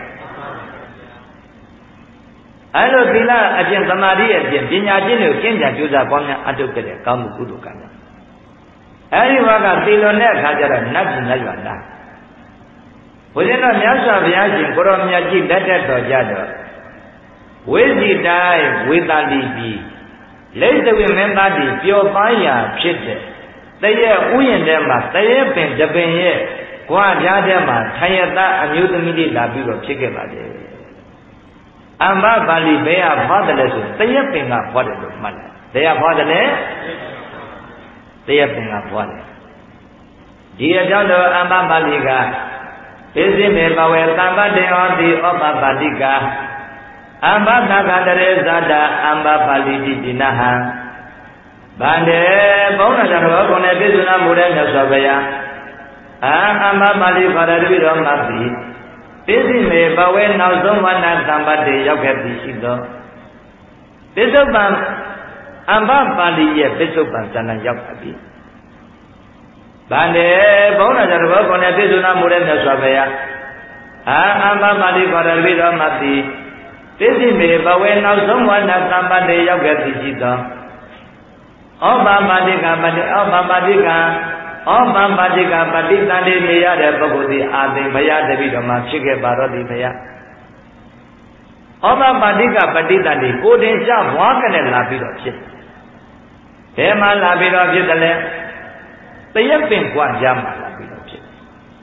အဲလိုသီလအကျင့်သမာဓိအကျင့်ပညာချင်းတွေကိုကျင့်ကြံကြိုးစားပွားများအထုတ်ခဲ့တဲ့ကောင်းမှုကုသိုလ်ကံအဲဒီဘက်ကသီလွန်တဲ့အခါကျတော့နတ်ပြည်လိုက်ပါလားဘုရားတော်မြတ်စွာဘုရားရှင်ကိုရောမြတ်ကြီးလက်ထက်တော်ကြတော့ဝိဇိတိုင်းဝေတလီကြီးလိစ္ဆဝိမင်းသားကြီးပျော်ပန်းရာဖြစ်တဲ့တရဲ့ဥယျာဉ်ထဲမှာတရဲ့ပင်တပင်ရဲ့ကွာပြားထဲမှာထိုင်ရသားအမျိုးသမီးတွေလာပြီးတော့ဖြစ်ခဲ့ပါတယ်အမ္ဘပါဠိဘယ်ဟာဖွားတယ်လဲဆိုတရဲ့ပင်ကဖွားတယ်လို့မှတ်တယ်တရားဖွားတယ်လေတရဲ့ပင်ကဖွားတယ်ဒီအကြောင်းတော့အမ္ဘပါဠိကပိစိမေဘဝေသံဃတေဟောတိဩပပါတိကအမ္ဘသကတရေဇာတာအမ္ဘပါဠိတိတိနဟံဗန္တေဘုန်းတော်တော်ကိုယ်နဲ့ပြည့်စုံနာမှုတဲ့မြတ်စွာဘုရားအာအမ္ဘပါဠိခေါ်တဲ့တပည့်တော်မှပြီပိစိမေဘဝေနောက်ဆုံးဝဏ္ဏသံပတ္တေရောက်ခဲ့ပြီရှိသောပိဿုပံအမ္ဘပါဠိရဲ့ပိဿုပံဇာဏရောက်ပြီဗန္တေဘုန်းတော်တော်ကိုယ်နဲ့ပြည့်စုံနာမှုတဲ့မြတ်စွာဘုရားအာအမ္ဘပါဠိခေါ်တဲ့တပည့်တော်မှပြီပိစိမေဘဝေနောက်ဆုံးဝဏ္ဏသံပတ္တေရောက်ခဲ့ပြီရှိသောဩပပါတိကပတိဩပပါတိကဩပပါတိကပฏิတန်တိနေရတဲ့ပုဂ္ဂိုလ်ဒီအာသိဘုရားတပည့်တော်မှာဖြစ်ခဲ့ပါတော့ဒီဘုရားဩပပါတိကပฏิတန်တိကိုတင်ရှဘွားကနဲ့လာပြီးတော့ဖြစ်ဘယ်မှာလာပြီးတော့ဖြစ်တယ်လဲတရက်ပင်ကွာကြမှာလာပြီးတော့ဖြစ်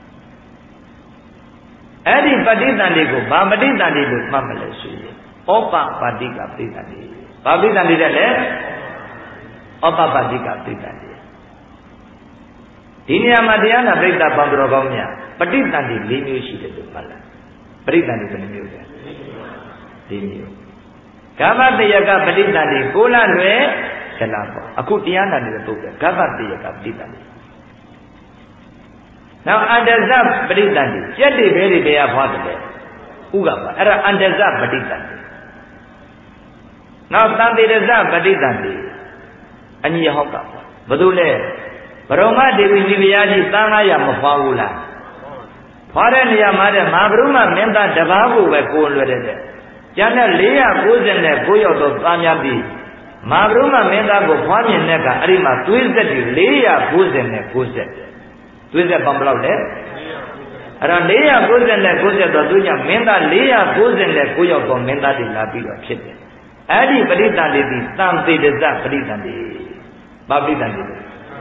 အဲ့ဒီပฏิတန်တိကိုဗာပฏิတန်တိလို့မှတ်မလဲဆိုရင်ဩပပါတိကပฏิတန်တိဗာပฏิတန်တိတဲ့လေဩပပါတိကပဋိသန္တိဒီနေရာမှာတရားနာပရိသတ်ပေါင်းတော်ကောင်းများပဋိသန္တိ၄မျိုးရှိတယ်လို့မှတ်လိုက်ပဋိသန္တိဘယ်နှမျိုးလဲ၄မျိုးဂဗ္ဗတယကပဋိသန္တိကိုလလွယ်ဇလပေါ့အခုတရားနာနေတဲ့ပုဂ္ဂိုလ်ဂဗ္ဗတယကပဋိသန္တိနောက်အန္တဇပဋိသန္တိကျက်တွေဘဲတွေတရားဖွားတယ်ဥကပါအဲ့ဒါအန္တဇပဋိသန္တိနောက်သံတေရဇပဋိသန္တိအညီဟောက်ကဘယ်သူလဲဘရမဒေဝီမိဖုရားကြီးသံဃာရမဖွားဘူးလားဖွားတဲ့နေရာမှာတဲ့မဟာဗုဒ္ဓမင်းသားတပါးကိုပဲကိုယ်လွယ်တဲ့ကျန်တဲ့၄၉၉ယောက်တော့သားများပြီးမဟာဗုဒ္ဓမင်းသားကိုဖွားမြင်တဲ့ကအဲ့ဒီမှာသွေးဆက်ကြီး၄၉၉ဆက်သွေးဆက်ပေါင်းဘယ်လောက်လဲအဲ့တော့၄၉၉ဆက်တော့သူညမင်းသား၄၉၉ယောက်တော့မင်းသားတွေလာပြီးတော့ဖြစ်တယ်အဲ့ဒီပဋိသန္တိတိသံသေတဇပဋိသန္တိဘာပဋိသန္တိလဲ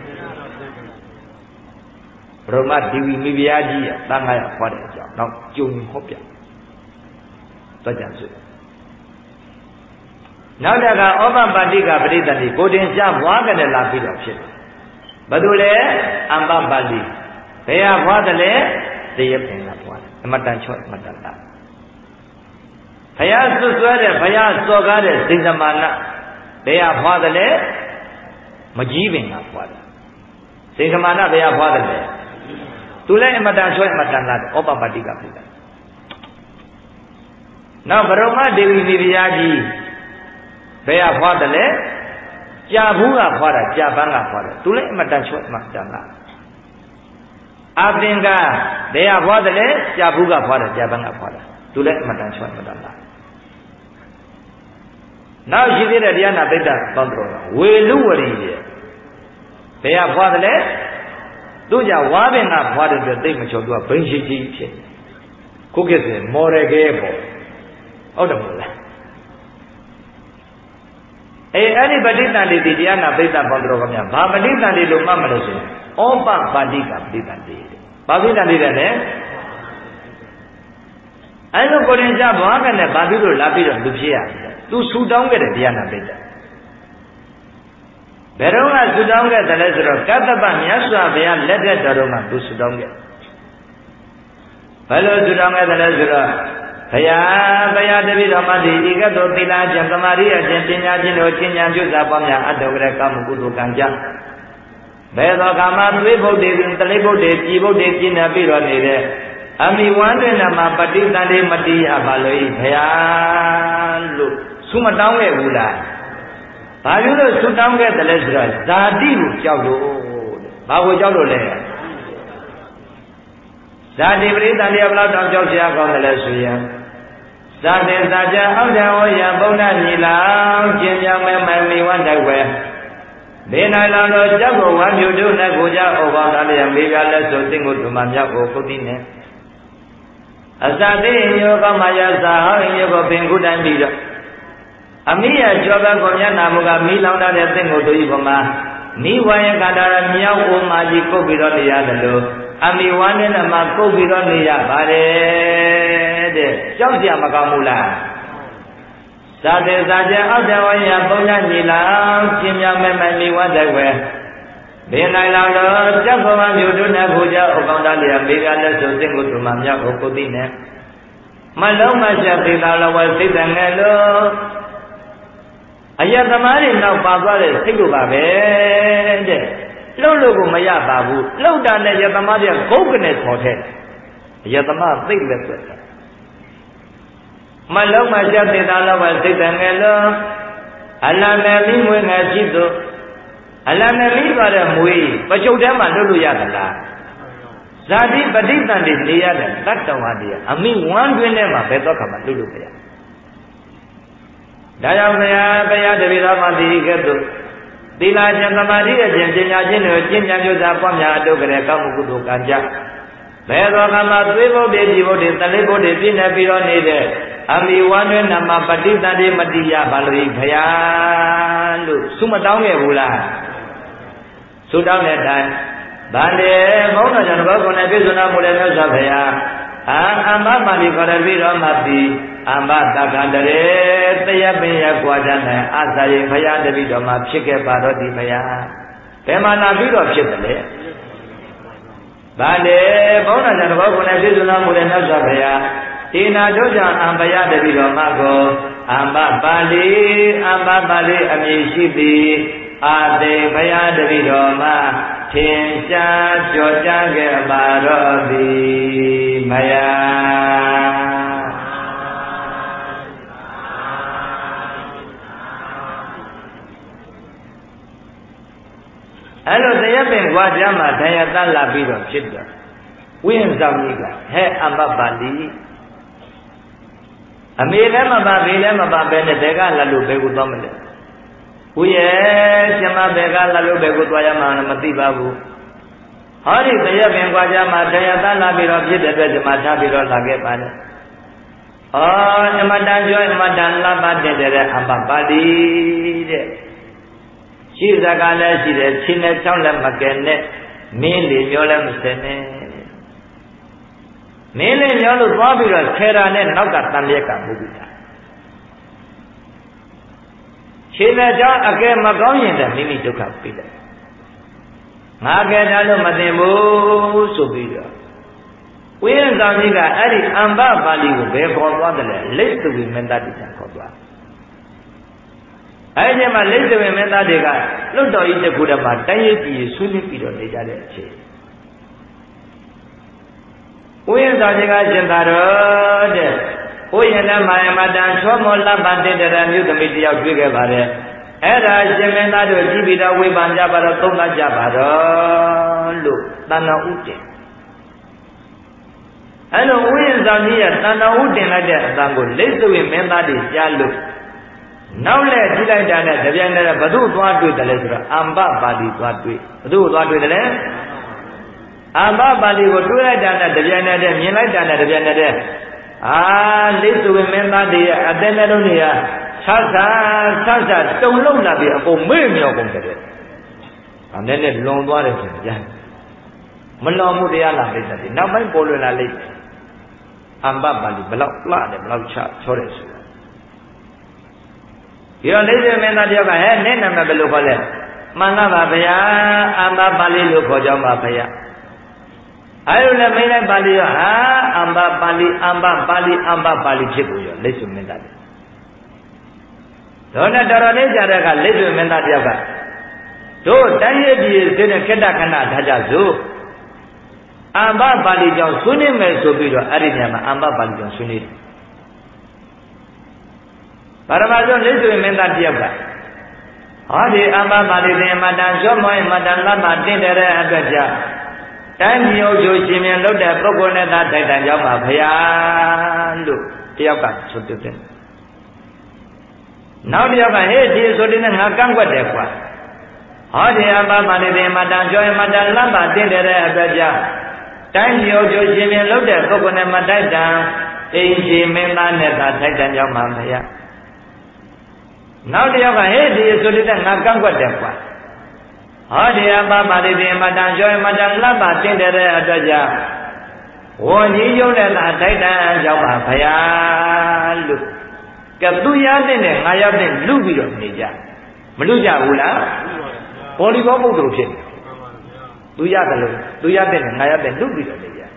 ဘုရမဒေဝီမိဖုရားကြီးကသံဃာရဖွားတဲ့အကြောင်းနောက်ကြုံဟောပြတော့ကြံစို့နောက်တကဩပပါတိကပဋိသန္တိကိုတင်ရှားဘွားကလည်းလာပြီးတော့ဖြစ်တယ်ဘယ်သူလဲအမ္ပပါဠိဘယ်ဟာဘွားတယ်လဲတရပင်ကဘွားတယ်အမတန်ချော့အမတန်လားဘုရားစွတ်စွဲတဲ့ဘုရားစော်ကားတဲ့စိတ်သမာနဘယ်ဟာဖွားတယ်လဲမကြီးပင်ကဖွားတယ်စိတ်သမာနဘယ်ဟာဖွားတယ်လဲသူလည်းအမတန်ချော့အမတန်လားဩပပါတိကဖြစ်တယ်နောက်ဘရမဒေဝီမိဖုရားကြီးဘယ်ဟာဖွားတယ်လဲကြာဘူးကဖွားတာကြာပန်းကဖွားတယ်သူလည်းအမတန်ချော့အမတန်လားအသင်္ကဘယ်ဟာဖွားတယ်လဲကြာဘူးကဖွားတယ်ကြာပန်းကဖွားတယ်သူလည်းအမတန်ချော့အမတန်လားနောက်ရှိသေးတဲ့တရားနာပိဋကပေါင်းတော်ဝေလူဝရီရဲ့ဘယ်ဟာဖွားတယ်လဲသူကြောင့်ဝါပင်ကဖွားတဲ့အတွက်သိမချော်သူကဘိန်းရှိကြီးဖြစ်ခုခေတ်ဆိုမော်ရယ်ကဲပေါ့ဟုတ်တယ်မို့လားအေးအဲ့ဒီပဋိသန္တိတရားနာပိဋကပေါင်းတော်ကများဘာပဋိသန္တိလို့မှတ်မလို့ဆိုရင်ဩပပါတိကပဋိသန္တိဘာပဋိသန္တိတဲ့လဲအဲ့လိုကိုရင်ကြဘွားကနဲ့ဘာဖြစ်လို့လာပြီးတော့လူဖြစ်ရလဲသူဆူတောင်းခဲ့တဲ့တရားနာပိဋကဘယ်တော့ကဆူတောင်းခဲ့တယ်လဲဆိုတော့ကတ္တပမြတ်စွာဘုရားလက်ထက်တော်မှာသူဆူတောင်းခဲ့ဘယ်လိုဆူတောင်းခဲ့တယ်လဲဆိုတော့ဘုရားတရားတပည့်တော်မသည်ဤကဲ့သို့သီလအကျင့်သမာဓိအကျင့်ပညာကျင့်တို့ချင်းညာပြုစာပွားများအတုကရကောင်းမှုကုသိုလ်ကံကြဘယ်သောကာမသွေးဗုဒ္ဓေတလိဗုဒ္ဓေပြည်ဗုဒ္ဓေပြည်နေပြီးတော့နေတဲ့အမိဝမ်းတွင်မှာပฏิသန္ဓေမတိယပါလို့ဤဘုရားလို့ဆုမတောင်းခဲ့ဘူးလားဘာလို့လို့ဆုတောင်းခဲ့တယ်လဲဆိုတော့ဇာတိကိုကြောက်လို့ဘာကိုကြောက်လို့လဲဇာတိပရိသန္ဓေဘလောက်တော့ကြောက်เสียကောင်းတယ်လဲဆိုရင်ဇာတိစာကြအောက်တော်ဝရဗုဒ္ဓညီလောင်ကျင်ပြောင်းမဲ့မိုင်မီဝတ်တိုက်ွယ်ဒေနာလောင်တော်ကြောက်ကိုဝါမျိုးတို့နဲ့ကိုကြဩဘောင်းသားလျက်မေးပြလက်ဆိုတင့်ကိုဒုမမြောက်ကိုကုတိနဲ့အစသိမျိုးကောင်းမှရစာဟောင်းမျိုးကိုပင်ခုတိုင်းပြီးတော့အမိရကျော်ဘက်ကိုမျက်နာမူကမီးလောင်တဲ့တင့်ကိုတို့ဤပမာနိဝါယကတာရမြောက်အိုမာကြီးကုတ်ပြီးတော့နေရတယ်လို့အမိဝမ်းနဲ့မှကုတ်ပြီးတော့နေရပါတယ်တဲ့ကြောက်ကြမကောင်းဘူးလားဇာတေဇာကျအောက်တော်ဝရပုံညညီလောင်ကျင်းမြောင်မဲ့မမီဝတ်တဲ့ွယ်ဘင်းနိုင်လောင်တော့ကြောက်ကောင်းမျိုးတို့နဲ့ကိုကြဥကောင်းသားလျက်မေကလက်ဆိုစိတ်ကိုဒုမမြောက်ကိုကိုသိနဲ့မလုံးမချက်သေးတာလည်းဝယ်စိတ်တန်ငယ်လို့အယသမားတွေနောက်ပါသွားတဲ့စိတ်တို့ပါပဲတဲ့လှုပ်လို့ကိုမရပါဘူးလှုပ်တာနဲ့ယသမားတွေကဂုတ်ကနေခေါ်ထဲအယသမားသိပ်လက်ွက်တာမလုံးမချက်သေးတာလည်းဝယ်စိတ်တန်ငယ်လို့အလံနဲ့မိမွေငယ်ရှိသူအလံနဲ့မိသွားတဲ့မွေးပချုပ်ထဲမှာလွတ်လို့ရသလားဇာတိပဋိသန္ဓေနေရတဲ့တတ္တဝါတွေအမိဝမ်းတွင်းထဲမှာဘယ်တော့ခါမှလွတ်လို့မရဒါကြောင့်ဘုရားတရားတပည့်တော်မှာဒီကဲ့သို့သီလရှင်သမာဓိအကျင့်ပညာချင်းတို့ကျင့်ကြံကြိုးစားပွားများအတုကရေကောင်းမှုကုသိုလ်ကံကြဘယ်သောကမှသွေးဘုဒ္ဓေပြည်ဘုဒ္ဓေတလိဘုဒ္ဓေပြည့်နေပြီးတော့နေတဲ့အမိဝမ်းတွင်နမပฏิသန္ဓေမတိယပါလို့ဘုရားလို့ဆုမတောင်းခဲ့ဘူးလားဆုတောင်းတဲ့အတိုင်းဗန္တေဘုန်းတော်ကြောင့်ဘောကုဏပြည့်စုံတော်မူတဲ့မြတ်စွာဘုရားအာအမ္မပါဠိခေါ်တဲ့ပြီးတော့မှပြီးအမ္မတက္ကန္တရေတယပင်ရကွာကြတဲ့အာသာယေဘုရားတပည့်တော်မှာဖြစ်ခဲ့ပါတော့ဒီဘုရားဘယ်မှာလာပြီးတော့ဖြစ်တယ်လဲဗန္တေဘုန်းတော်ကြောင့်ဘောကုဏပြည့်စုံတော်မူတဲ့မြတ်စွာဘုရားဒီနာတို့ကြောင့်အံဘယတပည့်တော်မှာကိုအမ္မပါဠိအမ္မပါဠိအမည်ရှိသည်အာတေဘုရားတပည့်တော်မှာထင်ရှားကြော်ကြားခဲ့ပါတော့သည်မယအဲ့လိုတရားပင်ကြွားကြမှာတရားတတ်လာပြီးတော့ဖြစ်တော့ဝိဉ္ဆောင်ကြီးကဟဲ့အမ္မပါဠိအမေလည်းမပါဘေးလည်းမပါပဲနဲ့ဘယ်ကလာလို့ဘယ်ကိုသွားမလဲဦးရဲ့ရှင်မဘယ်ကလာလို့ဘယ်ကိုသွားရမှာလဲမသိပါဘူးဟောဒီတရားပင်ကြွားကြမှာတရားတတ်လာပြီးတော့ဖြစ်တဲ့အတွက်ဒီမှာထားပြီးတော့လာခဲ့ပါတယ်ဩအမတန်ပြောအမတန်လာပါတဲ့တဲ့အမ္မပါဠိတဲ့ရှိစကားလည်းရှိတယ်ချင်းနဲ့ချောင်းလည်းမကဲနဲ့မင်းလေမျောလည်းမစဲနဲ့မင်းလေမျောလို့သွားပြီးတော့ဆယ်ရာနဲ့နောက်ကတန်လျက်ကမဟုတ်ဘူးလားချင်းနဲ့ချောင်းအကဲမကောင်းရင်လည်းမိမိဒုက္ခပြေးတယ်ငါကဲတာလို့မသိဘူးဆိုပြီးတော့ဝိဉ္ဆောင်ကြီးကအဲ့ဒီအမ္ဘပါဠိကိုဘယ်ခေါ်သွားတယ်လဲလိတ်သွေမင်းသားတိကခေါ်သွားအဲ့ဒီမှာလိတ်သွေမင်းသားတွေကလွတ်တော်ကြီးတစ်ခုတည်းမှာတိုင်းရည်ပြည်ဆွေးနွေးပြီးတော့နေကြတဲ့အချိန်ဝိဉ္ဆောင်ကြီးကရှင်သာတော်တဲ့ဥယျာဏမာယမတန်ချောမောလပ္ပတေတရမြို့သမီးတယောက်တွေ့ခဲ့ပါတယ်အဲ့ဒါရှင်မင်းသားတို့ကြည့်ပြီးတော့ဝေဖန်ကြပါတော့သုံးသပ်ကြပါတော့လို့တဏ္ဍဥတင်အဲ့လိုဝိဉ္ဆောင်ကြီးကတဏ္ဍဥတင်လိုက်တဲ့အတန်ကိုလိတ်သွေမင်းသားတွေကြားလို့နောက်လက်ကြည့်လိုက်တာနဲ့တပြိုင်တည်းဘသူသွားတွေ့တယ်လဲဆိုတော့အမ္ဘပါဠိသွားတွေ့ဘသူသွားတွေ့တယ်လဲအမ္ဘပါဠိကိုတွေ့လိုက်တာနဲ့တပြိုင်တည်းမြင်လိုက်တာနဲ့တပြိုင်တည်းအာလိတ်သွေမင်းသားတွေရဲ့အသက်နှလုံးတွေကဆဆဆဆတုံလုံးလာပြီးအကုန်မေ့မြောက်ကုန်တယ်။ဒါနဲ့နဲ့လွန်သွားတယ်ဆိုရင်မလွန်မှုတရားလာလိမ့်တယ်နောက်ပိုင်းပေါ်လွင်လာလိမ့်တယ်။အမ္ဘပါဠိဘလောက်လှတယ်ဘလောက်ချချောတယ်ဆိုတာဒီတော့လိမ့်တယ်မင်းသားတယောက်ကဟဲ့နဲ့နာမည်ဘယ်လိုခေါ်လဲမှန်လားပါဗျာအမ္ဘပါဠိလို့ခေါ်ကြပါဗျာအဲလိုနဲ့မင်းလိုက်ပါဠိရောဟာအမ္ဘပါဠိအမ္ဘပါဠိအမ္ဘပါဠိဖြစ်ကိုရောလက်စွမင်းသားတယ်တော့နဲ့တော်တော်လေးကြာတဲ့အခါလက်စွမင်းသားတယောက်ကတို့တိုင်းရပြည်စင်းတဲ့ခေတ္တခဏထားကြစို့အမ္ဘပါဠိကြောင့်ဆွေးနွေးမယ်ဆိုပြီးတော့အဲ့ဒီနေရာမှာအမ္ဘပါဠိကြောင့်ဆွေးနွေးတယ်ပရမဇုံလက်စွမင်းသားတယောက်ကဟောဒီအမ္ဘပါဠိသင်မတန်ကျော်မွေးမတန်လတ်မှတင့်တဲ့အတွက်ကြောင့်တိုင်းပြည်အုပ်ချုပ်ရှင်မြန်လုပ်တဲ့ပုဂ္ဂိုလ်နဲ့သာထိုက်တန်ကြောင်းပါဘုရားလို့တယောက်ကဆိုပြတယ်နောက်တယောက်ကဟေ့ဒီဆိုတဲ့ငါကန့်ကွက်တယ်ကွာဟောဒီအမ္ဘပါဠိသင်မတန်ကျော်မတန်လတ်မှတင့်တဲ့အတွက်ကြောင့်တိုင်းပြည်အုပ်ချုပ်ရှင်မြန်လုပ်တဲ့ပုဂ္ဂိုလ်နဲ့မထိုက်တန်အိမ်ရှင်မင်းသားနဲ့သာထိုက်တန်ကြောင်းပါဘုရားနောက်တယောက်ကဟေ့ဒီဆိုတဲ့ငါကန့်ကွက်တယ်ကွာဟောဒီအမ္ဘပါဠိသင်မတန်ကျော်မတန်လတ်မှတင့်တဲ့အတွက်ကြောင့်ဝန်ကြီးကျုံးနဲ့သာထိုက်တန်ကြောင်းပါဘုရားလို့ကဲသူရတဲ့နဲ့ငါရတဲ့လူပြီးတော့နေကြမလူကြဘူးလားဘောလီဘောပုတ်တို့ဖြစ်နေသူရတယ်လို့သူရတဲ့နဲ့ငါရတဲ့လူပြီးတော့နေကြ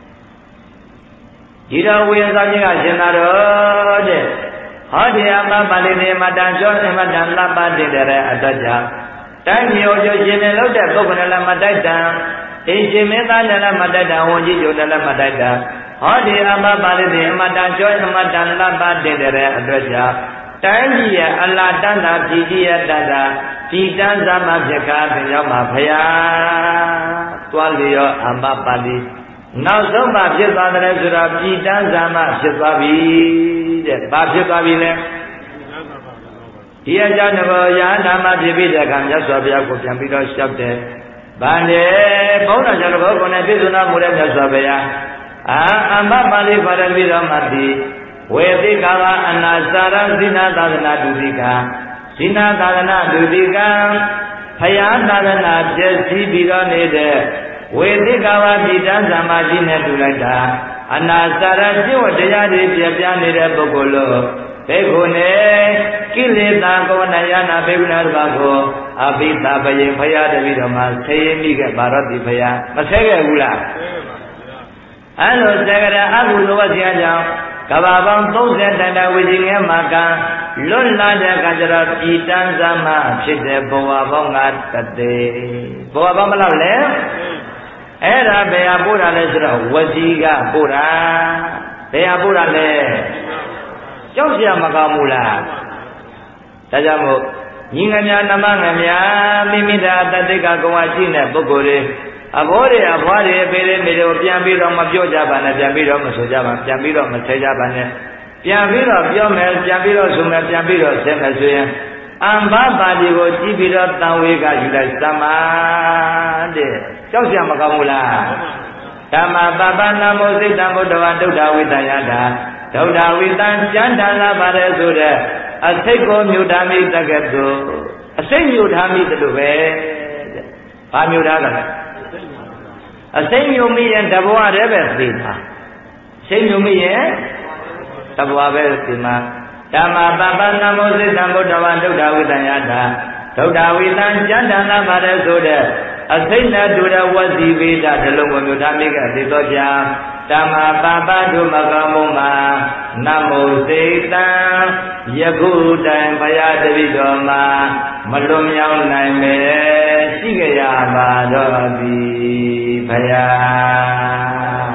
ဒီတော်ဝိယသာကြီးကရှင်သာတော်တဲ့ဟောဒီအမ္ဘပါဠိသင်မတန်ကျော်မတန်လတ်မှတင့်တဲ့အတွက်ကြောင့်တိုင်းပြည်အကျိုးရှင်နဲ့လုပ်တဲ့ပုဂ္ဂိုလ်နဲ့မတိုက်တံအိမ်ရှင်မင်းသားနဲ့မတိုက်တံဝန်ကြီးကျိုးနဲ့မတိုက်တံဟောဒီအမ္ဘပါဠိသင်အမတန်ကျော်အမတန်လတ်မှတင့်တဲ့အတွက်ကြောင့်တိုင်းပြည်ရဲ့အလားတန်တာပြည်ကြီးရဲ့တန်တာပြည်တန်းစားမှဖြစ်ခါသင်ရောက်မှာဖရာသွားလျောအမ္ဘပါဠိနောက်ဆုံးမှဖြစ်သွားတယ်ဆိုတော့ပြည်တန်းစားမှဖြစ်သွားပြီတဲ့ဘာဖြစ်သွားပြီလဲဒီအကြောင်းတော်ရဟန္တာမဖြစ်ပြီးတဲ့အခါမြတ်စွာဘုရားကိုပြန်ပြီးတော့လျှောက်တယ်။ဗန္ဒေဘုန်းတော်ကြောင့်တော်ကိုယ်နဲ့ပြည့်စုံတော်မူတဲ့မြတ်စွာဘုရားအာအမ္ဘပါဠိပါရမီတော်မှာဒီဝေသိကာဝအနာစာရဇိနာသာသနာဒုတိကဇိနာသာသနာဒုတိကဖယားသာသနာပြည့်စည်ပြီးတော့နေတဲ့ဝေသိကာဝပြည်တန်းဇာမကြီးနဲ့တူလိုက်တာအနာစာရကျင့်ဝတ်တရားတွေပြပြနေတဲ့ပုဂ္ဂိုလ်လို့ဘေကုနေကိလေသာကောဏယနာဘေကုဏတဘာကိုအဘိဓပယေဖယားတပည့်တော်မှာဆေးမိခဲ့ပါတော့ဒီဖယားမဆဲခဲ့ဘူးလားအဲ့လိုဆဲကြတဲ့အကုသိုလ်ဝတ်စရာကြောင့်ကဘာပေါင်းသုံးဆယ်တန်တဝိဇိငယ်မှာကံလွတ်လာတဲ့ကံကြတော့ပြည်တန်းစားမှဖြစ်တဲ့ဘဝပေါင်းကတသေးဘဝပေါင်းဘယ်လောက်လဲအဲ့ဒါဘယ်ဟာပို့တာလဲဆိုတော့ဝစီကပို့တာဘယ်ဟာပို့တာလဲကြောက်เสียမကောင်းဘူးလားဒါကြောင့်မို့ညီငယ်များနမငယ်များမိမိတာတတိကကုံဝရှိတဲ့ပုဂ္ဂိုလ်တွေအဘောတွေအဘွားတွေအဖေတွေမိတွေပြန်ပြီးတော့မပြောကြပါနဲ့ပြန်ပြီးတော့မဆိုကြပါပြန်ပြီးတော့မဆဲကြပါနဲ့ပြန်ပြီးတော့ပြောမယ်ပြန်ပြီးတော့ဆိုမယ်ပြန်ပြီးတော့ဆဲမယ်ဆိုရင်အမ္ဘပါဠိကိုကြည့်ပြီးတော့တန်ဝေကယူလိုက်သမာတဲ့ကြောက်เสียမကောင်းဘူးလားဓမ္မပပနာမောစိတ်တံဘုဒ္ဓဝါဒုဒ္ဓဝိတယတာဒုဒ္ဓဝိတံကျမ်းသာလာပါတယ်ဆိုတဲ့အစိတ်ကိုမြူထားမိတကဲ့သို့အစိတ်မြူထားမိတယ်လို့ပဲတဲ့။ဘာမြူထားတာလဲ။အစိတ်မြူမိရင်တဘွားတည်းပဲသိမှာ။အစိတ်မြူမိရင်တဘွားပဲသိမှာ။ဓမ္မပပနမောစိတ္တံဘုဒ္ဓဝါဒုဒ္ဓဝိတံယတာဒုဒ္ဓဝိတံကျမ်းသာလာပါတယ်ဆိုတဲ့အစိတ်နဲ့တူတဲ့ဝစီဝိဒတလုံးကိုမြူထားမိကသိသောကြောင့်ဓမ္မပပတုမကမုံမှာနမောစိတံယခုတိုင်ဘုရားတပည့်တော်မှာမလွန်မြောက်နိုင်ပဲရှိကြရပါတော့သည်ဘုရား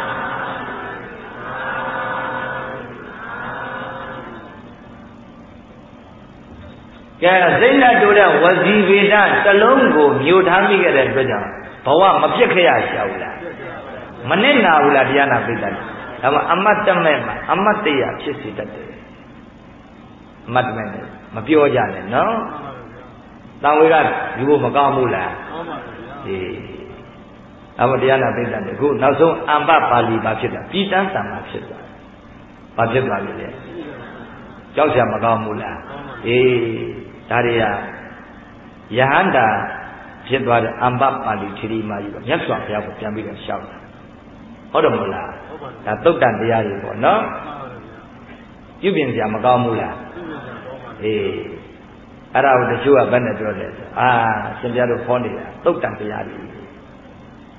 ကဲစိတ်နဲ့တူတဲ့ဝစီဝိဒတလုံးကိုမြူထားမိခဲ့တဲ့အတွက်ကြောင့်ဘဝမပြတ်ခဲ့ရရှာဘူးလားမနဲ့နာဘူးလားတရားနာပိဋကဒါမှအမတ်တမဲ့မှာအမတ်တရားဖြစ်စေတတ်တယ်အမတ်တမဲ့မပြောကြနဲ့နော်တန်ဝေကယူဖို့မကောင်းဘူးလားကောင်းပါဘူးအေးဒါမှတရားနာပိဋကတယ်ခုနောက်ဆုံးအမ္ဘပါဠိပါဖြစ်တာပြည်တန်းတန်မှာဖြစ်သွားတယ်ဘာဖြစ်သွားပြီလဲကြောက်စရာမကောင်းဘူးလားအေးဒါတွေကယဟန္တာဖြစ်သွားတဲ့အမ္ဘပါဠိသီရိမာကြီးကမြတ်စွာဘုရားကိုပြန်ပြီးတော့ရှောက်တာဟုတ်တယ်မဟုတ်လားဒါသုတ်တန်တရားတွေပေါ့နော်ပြုပြင်စရာမကောင်းဘူးလားအေးအဲ့ဒါကိုတချို့ကဘယ်နဲ့ပြောလဲအာရှင်ပြတို့ခေါ်နေတာသုတ်တန်တရားတွေ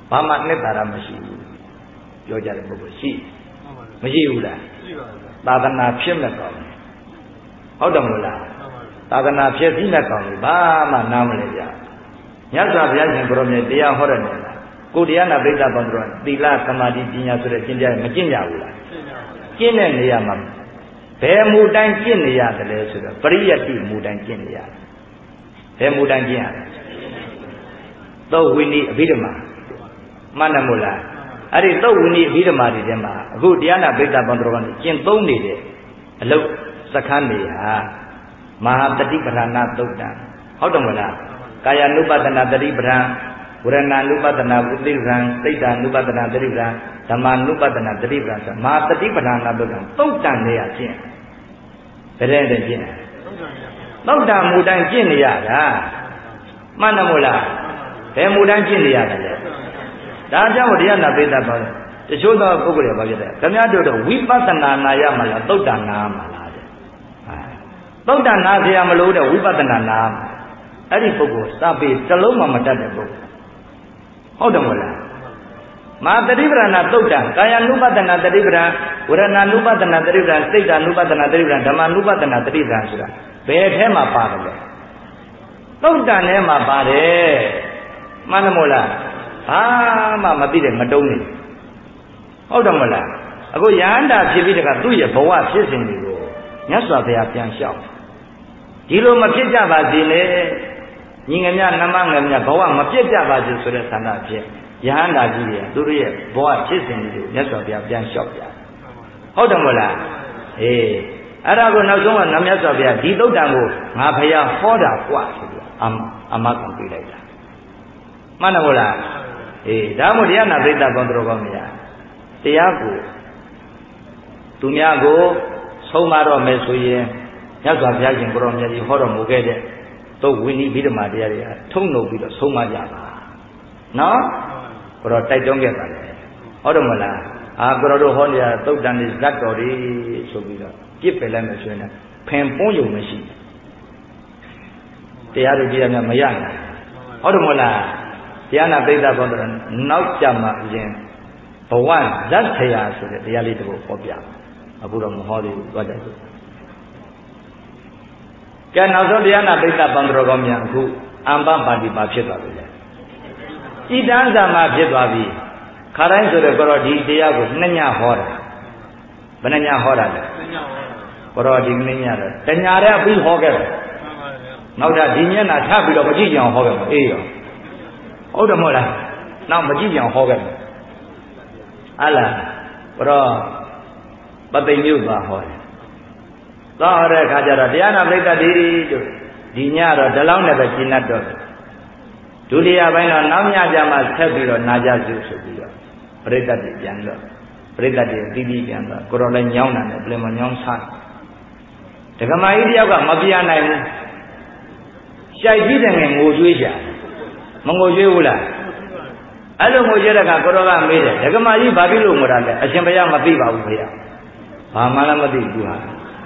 ဘာမှနှစ်သာရမရှိဘူးပြောကြတဲ့ပုဂ္ဂိုလ်ရှိမရှိဘူးလားသာသနာဖြစ်မဲ့ကောင်းဟုတ်တယ်မဟုတ်လားသာသနာဖြစ်ပြီးမဲ့ကောင်းဘာမှနားမလဲကြမြတ်စွာဘုရားရှင်ကိုရောမြတ်တရားဟောတယ်နော်ကိုတရားနာပိဋကပေါင်းတို့သီလသမာဓိပညာဆိုတဲ့ကျင့်ကြမကျင့်ကြဘူးလားကျင့်တဲ့နေရာမှာဘယ်မူတိုင်းကျင့်နေရတယ်လဲဆိုတော့ပရိယတ္တိမူတိုင်းကျင့်နေရတယ်ဘယ်မူတိုင်းကျင့်ရလဲသုတ်ဝိနည်းအဘိဓမ္မာမှန်တယ်မို့လားအဲ့ဒီသုတ်ဝိနည်းအဘိဓမ္မာတွေထဲမှာအခုတရားနာပိဋကပေါင်းတို့ကနေကျင့်သုံးနေတဲ့အလုပ်စခန်းတွေဟာမဟာတတိပဌာနာသုတ်တံဟုတ်တယ်မို့လားကာယ ानु ပတနာတတိပဌာန်ဝရဏ ानु ပတနာဝိသိပဌာန်စိတ် ानु ပတနာတတိပဌာန်ဓမ္မ ानु ပတနာတတိပဌာန်ဆိုမဟာတတိပဌာနာသုတ်တံသုတ်တံနေရကျင့်ဘယ်တဲ့ကျင့်သုတ်တံမူတိုင်းကျင့်နေရတာမှန်တယ်မို့လားဘယ်မူတိုင်းကျင့်နေရတယ်လဲဒါကြောင့်တရားနာပိဋကပေါင်းတချို့သောပုဂ္ဂိုလ်တွေဘာဖြစ်လဲခမည်းတော်တို့ဝိပဿနာနာရမှာလားသုတ်တံနာမှာလားတဲ့သုတ်တံနာเสียမလို့တဲ့ဝိပဿနာနာအဲ့ဒီပုဂ္ဂိုလ်စပေတလုံးမှမတတ်တဲ့ပုဂ္ဂိုလ်ဟုတ်တယ်မို့လားမဟာတတိပဌာနာသုတ်တံကာယ ानु ပတနာတတိပဌာန်ဝရဏ ानु ပတနာတတိပဌာန်စိတ် ानु ပတနာတတိပဌာန်ဓမ္မ ानु ပတနာတတိပဌာန်ဆိုတာဘယ်ထဲမှာပါတယ်လဲသုတ်တံထဲမှာပါတယ်မှန်တယ်မို့လားဘာမှမသိတဲ့မတုံးနေဟုတ်တယ်မလားအခုယန္တာဖြစ်ပြီးတကသူ့ရဲ့ဘဝဖြစ်စဉ်တွေကိုမြတ်စွာဘုရားပြန်လျှောက်ဒီလိုမဖြစ်ကြပါစေနဲ့ညီငယ်များနမငယ်များဘဝမပြည့်ကြပါစေဆိုတဲ့ဆန္ဒဖြစ်ယန္တာကြီးတွေသူတို့ရဲ့ဘဝဖြစ်စဉ်တွေကိုမြတ်စွာဘုရားပြန်လျှောက်ပြဟုတ်တယ်မလားအေးအဲ့ဒါကိုနောက်ဆုံးကနတ်မြတ်စွာဘုရားဒီသုတ်တံကိုငါဘုရားဟောတာกว่าဆိုပြီးအမအမကံပေးလိုက်တာမှန်တယ်မလားအေးဒါမှမဟုတ်တရားနာပိဋကပေါင်းတော်ကောင်းများတရားကိုသူများကိုဆုံးမတော့မယ်ဆိုရင်မြတ်စွာဘုရားရှင်ကိုရောမြတ်ကြီးဟောတော်မူခဲ့တဲ့သုတ်ဝိနည်းဗိဓမာတရားတွေကထုံနှုတ်ပြီးတော့ဆုံးမကြပါနော်ကိုရောတိုက်တွန်းခဲ့ပါလေဟုတ်တယ်မလားအာကိုရောတို့ဟောနေတာသုတ်တန်တွေဇတ်တော်တွေဆိုပြီးတော့ပြစ်ပယ်လိုက်မယ်ဆိုရင်ဖင်ပွန်းယုံမရှိတရားတို့ကြည့်ရမယ်မရနိုင်ဟုတ်တယ်မလားတရားနာပိဋကပေါင်းတော်နောက်ကြမှာအရင်ဘဝဇတ်ထရာဆိုတဲ့တရားလေးတစ်ခုဟောပြအခုတော့မဟောသေးဘူးသွားကြစို့ကဲနောက်ဆုံးတရားနာပိဋကပေါင်းတော်ကောင်းများအခုအမ္ပပါဠိပါဖြစ်သွားပြီလေဣတံဇာမဖြစ်သွားပြီခါတိုင်းဆိုတဲ့ကိုရောဒီတရားကိုနှစ်ညဟောတာဘယ်နှညဟောတာလဲကိုရောဒီနှစ်ညတော့တညတည်းပြီးဟောခဲ့တယ်နောက်တာဒီညနာထပ်ပြီးတော့မကြည့်ကြအောင်ဟောခဲ့မှာအေးရောဟုတ်တယ်မဟုတ်လားနောက်မကြည့်ကြအောင်ဟောခဲ့မှာအလားကိုရောပသိမ်မြို့သွားဟောတယ်သွားဟောတဲ့အခါကျတော့တရားနာပရိသတ်ဒီတို့ဒီညတော့ဒီလောက်နဲ့ပဲရှင်းတတ်တော့ဒုတိယပိုင်းတော့နောက်ညကြမှာဆက်ပြီးတော့နာကြစုဆိုပြီးတော့ပရိသတ်တွေပြန်တော့ပရိသတ်တွေတီးတီးပြန်တော့ကိုရောလည်းညောင်းတာနဲ့ပြင်မညောင်းစားဒကမာကြီးတယောက်ကမပြနိုင်ဘူးရှိုက်ပြီးတဲ့ငယ်ငိုကြွေးရှာမငိုကြွေးဘူးလားအဲ့လိုငိုကြွေးတဲ့ကကိုရောကမေးတယ်ဒကမာကြီးဘာဖြစ်လို့ငိုတာလဲအရှင်ဘုရားမသိပါဘူးဖေရဘာမှလည်းမသိဘူးဟာ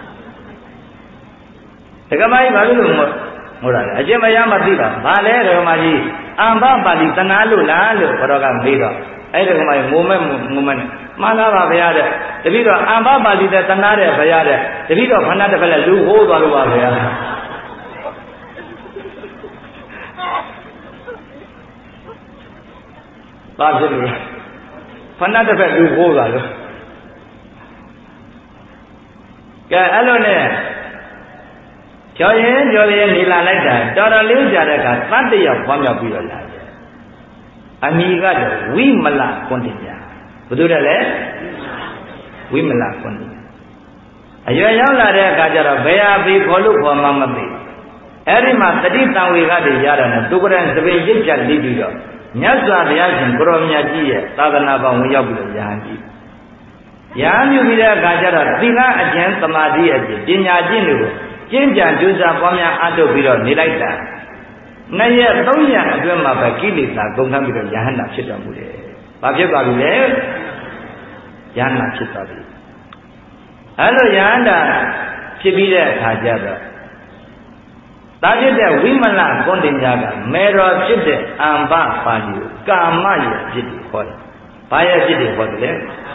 ဒကမာကြီးဘာဖြစ်လို့ငိုငိုတာလဲအရှင်ဘုရားမသိပါဘူးဘာလဲဒကမာကြီးအမ္ပပါဠိတနာလို့လားလို့ကိုရောကမေးတော့အဲ့ဒကမာကြီးငိုမဲ့ငိုမဲ့မှန်လားပါဗျာတဲ့တပည့်တော်အမ္ပပါဠိတဲ့တနာတဲ့ဘုရားတဲ့တပည့်တော်ခန္ဓာတစ်ဖက်လဲလူဟိုးသွားလို့ပါဗျာဘာဖြစ်လို့လဲခန္ဓာတစ်ဖက်လူဟိုးသွားလို့ကဲအဲ့လိုနဲ့ကြော်ရင်ကြော်ရင်နေလာလိုက်တာတော်တော်လေးကြာတဲ့အခါသတ္တရောက်ဖွားမြောက်ပြီးတော့လာတယ်အမိကတော့ဝိမလကွန်တင်ညာဘယ်သူတဲ့လဲဝိမလကွန်တင်အရွယ်ရောက်လာတဲ့အခါကျတော့ဘယ်ဟာပြီးခေါ်လို့ခေါ်မှမသိအဲ့ဒီမှာတတိတံဝေကတွေရတာနဲ့သူကရင်သပင်ရိပ်ဖြတ်လိပြီးတော့မြတ်စွာဘုရားရှင်ကိုရောမြတ်ကြီးရဲ့သာသနာ့ဘောင်ဝင်ရောက်ပြီးတော့ယဟန်ကြီးယဟန်ပြုပြီးတဲ့အခါကျတော့သီလအကျင့်သမာဓိအကျင့်ပညာကျင့်တွေကိုကျင့်ကြံကြိုးစားပွားများအားထုတ်ပြီးတော့နေလိုက်တာနှစ်ရက်သုံးရက်အတွင်းမှာပဲကိလေသာကုန်ခန်းပြီးတော့ယဟန္တာဖြစ်တော်မူတယ်။ဘာဖြစ်သွားပြီလဲ။ယဟန္တာဖြစ်သွားပြီ။အဲလိုယဟန္တာဖြစ်ပြီးတဲ့အခါကျတော့တာဖြစ်တဲ့ဝိမလကွန်တင်ညာကမေတော်ဖြစ်တဲ့အမ္ပပါဠိကိုကာမရဲ့အဖြစ်ကိုဟောတယ်။ဘာရဲ့အဖြစ်ကိုဟောတယ်လဲ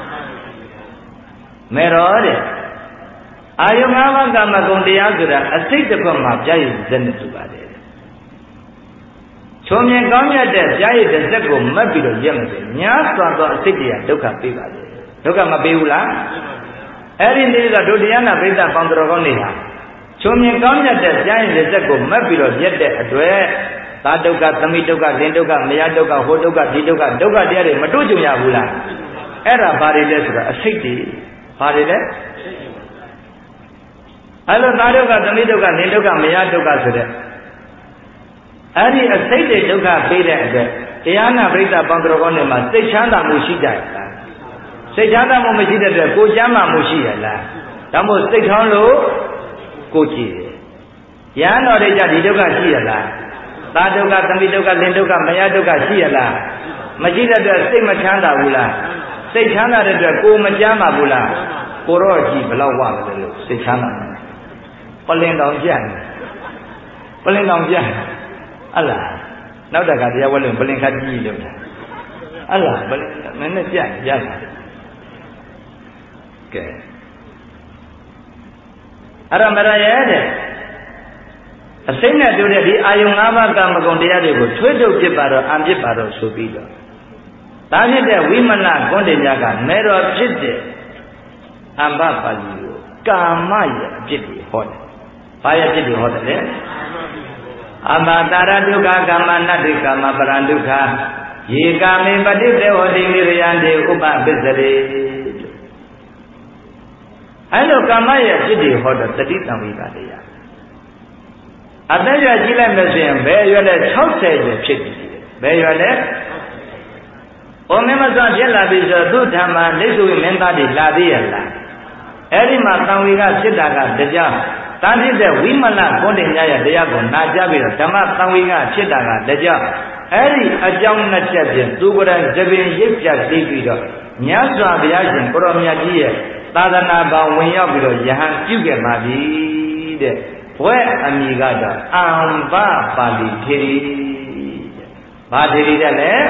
။မေတော်တဲ့အာယုငါးပါးကာမဂုဏ်တရားဆိုတာအစိတ်တစ်ခွက်မှာပြည့်ရည်စက်နဲ့တူပါတယ်။ချုံမြင်ကောင်းမြတ်တဲ့ပြည့်ရည်တစ်စက်ကိုမတ်ပြီးတော့ရက်မစင်ညာစွာသောအစိတ်တရားဒုက္ခပေးပါလေ။ဒုက္ခမပေးဘူးလား။အဲ့ဒီနေ့ကဒုတိယနာပိဋကပေါင်းတော်ကောင်းနေဟာချုံမြင်ကောင်းမြတ်တဲ့ပြည့်ရည်တစ်စက်ကိုမတ်ပြီးတော့ရက်တဲ့အတွက်သာဒုက္ခသမိဒုက္ခလင်ဒုက္ခမယဒုက္ခဟောဒုက္ခဒီဒုက္ခဒုက္ခတရားတွေမတွေ့ကြုံရဘူးလား။အဲ့ဒါဘာတွေလဲဆိုတာအစိတ်တွေဘာတွေလဲအဲ့လိုသာဒုက္ခသမိဒုက္ခလင်ဒုက္ခမယဒုက္ခဆိုတဲ့အဲ့ဒီအစိတ်တွေဒုက္ခပေးတဲ့အတွက်တရားနာပရိသတ်ပေါင်းတော်ကောင်းတွေမှာစိတ်ချမ်းသာမှုရှိကြရဲ့လားစိတ်ချမ်းသာမှုမရှိတဲ့အတွက်ကိုယ်ချမ်းသာမှုရှိရလားဒါမို့စိတ်ထောင်းလို့ကိုကြည့်တယ်ရဟန်းတော်တွေကြဒီဒုက္ခရှိရလားသာဒုက္ခသမိဒုက္ခလင်ဒုက္ခမယဒုက္ခရှိရလားမရှိတဲ့အတွက်စိတ်မချမ်းသာဘူးလားစိတ်ချမ်းသာတဲ့အတွက်ကိုယ်မချမ်းသာဘူးလားကိုတော့ကြည့်ဘလောက်ဝမလဲလို့စိတ်ချမ်းသာတယ်ပလင်တောင်ကြက်ပလင်တောင်ကြက်အလားနောက်တခါတရားဝဲလို့ပလင်ခတ်ကြီးလို့အလားပလင်နည်းနည်းကြက်ကြက်ကဲအဲ့ဒါမရရဲ့တဲ့အစိမ့်နဲ့တူတဲ့ဒီအာယုံ၅ပါးကာမဂုဏ်တရားတွေကိုထွေးထုတ်ပြစ်ပါတော့အံပြစ်ပါတော့ဆိုပြီးတော့ဒါဖြစ်တဲ့ဝိမလကွန်တင်ညာကမေတော်ဖြစ်တဲ့အမ္ပပါဠိကိုကာမရဲ့အဖြစ်ကိုဟောတယ်။ဘာရဲ့အဖြစ်ကိုဟောတယ်လဲ။အမတာရဒုက္ခကာမနတ္တိကာမပရံဒုက္ခယေကာမေပฏิသေဝတိနိရယံတေဥပပစ္စရေအဲ့လိုကာမရဲ့အဖြစ်ကိုဟောတော့တတိတံဝိပါတရားအသက်ရွယ်ကြီးလိုက်မယ်ဆိုရင်ဘယ်ရွယ်လဲ၆၀ကျော်ဖြစ်ပြီဘယ်ရွယ်လဲဘုံမင်းမစွာဖြစ်လာပြီဆိုသူ့ဓမ္မလိစ္ဆူမင်းသားတွေလာသေးရလားအဲ့ဒီမှာတံဝေကဖြစ်တာကတရားတာဖြစ်တဲ့ဝိမလကွန်တင်ညာရဲ့တရားကိုနာကြားပြီးတော့ဓမ္မတံဝေကဖြစ်တာကတရားအဲ့ဒီအကြောင်းနှစ်ချက်ဖြင့်သူကိုယ်တိုင်သဘင်ရိပ်ပြသိပြီးတော့မြတ်စွာဘုရားရှင်ကိုရောမြတ်ကြီးရဲ့သာသနာပေါင်းဝင်ရောက်ပြီးတော့ယဟန်ပြုခဲ့ပါပြီတဲ့ဘွဲ့အမိကတော့အမ္ပပါဠိထေရီဘာထေရီတဲ့လဲ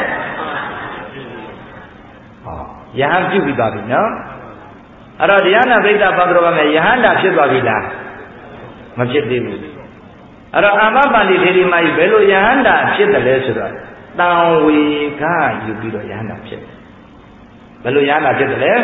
ဟောယဟန်ပြုပြီးသွားပြီနော်အဲ့တော့တရားနာပိဋကပေါင်းတော်ကယဟန္တာဖြစ်သွားပြီလားမဖြစ်သေးဘူးအဲ့တော့အမ္ပပါဠိထေရီမကြီးဘယ်လိုယဟန္တာဖြစ်တယ်လဲဆိုတော့တံဝေကယူပြီးတော့ယဟန္တာဖြစ်တယ်ဘယ်လိုယဟန္တာဖြစ်တယ်လဲ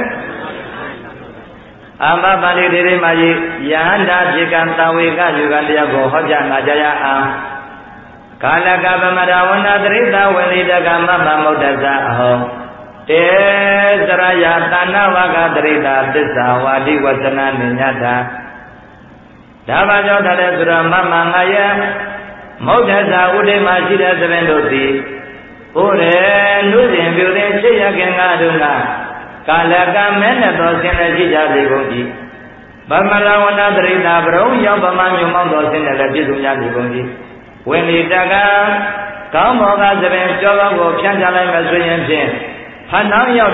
အမ္ပပါဠိထေရီမကြီးယဟန္တာဖြစ်ကံတံဝေကယူကံတရားကိုဟောကြားနာကြရအောင်ကာလကပမရဝဏတရိတဝေလိတကမမမုဒ္ဒဇအဟောတေစရယသနဝကတရိတာသစ္စာဝါဒီဝသနာနိညတာဒါဘာကြောင့်တယ်ဆိုတော့မမငါယမုဒ္ဒဇဥဒိမရှိတဲ့သဘင်တို့သည်ဘုရေလူစဉ်ပြုတဲ့ချစ်ရခင်ကားတို့ကကာလကမဲနဲ့သောဆင်းရဲရှိကြစေကုန်၏ဗမရဝဏတရိတာဘရုံရောက်ဗမညုံမောင်းသောဆင်းရဲလည်းပြည့်စုံကြစေကုန်၏ဝိနိတကကောင်းမောကသဘင်ကျော်တော်ကိုဖြန့်ချလိုက်မှဆိုရင်ဖြင့်ဖန်နောင်းရောက်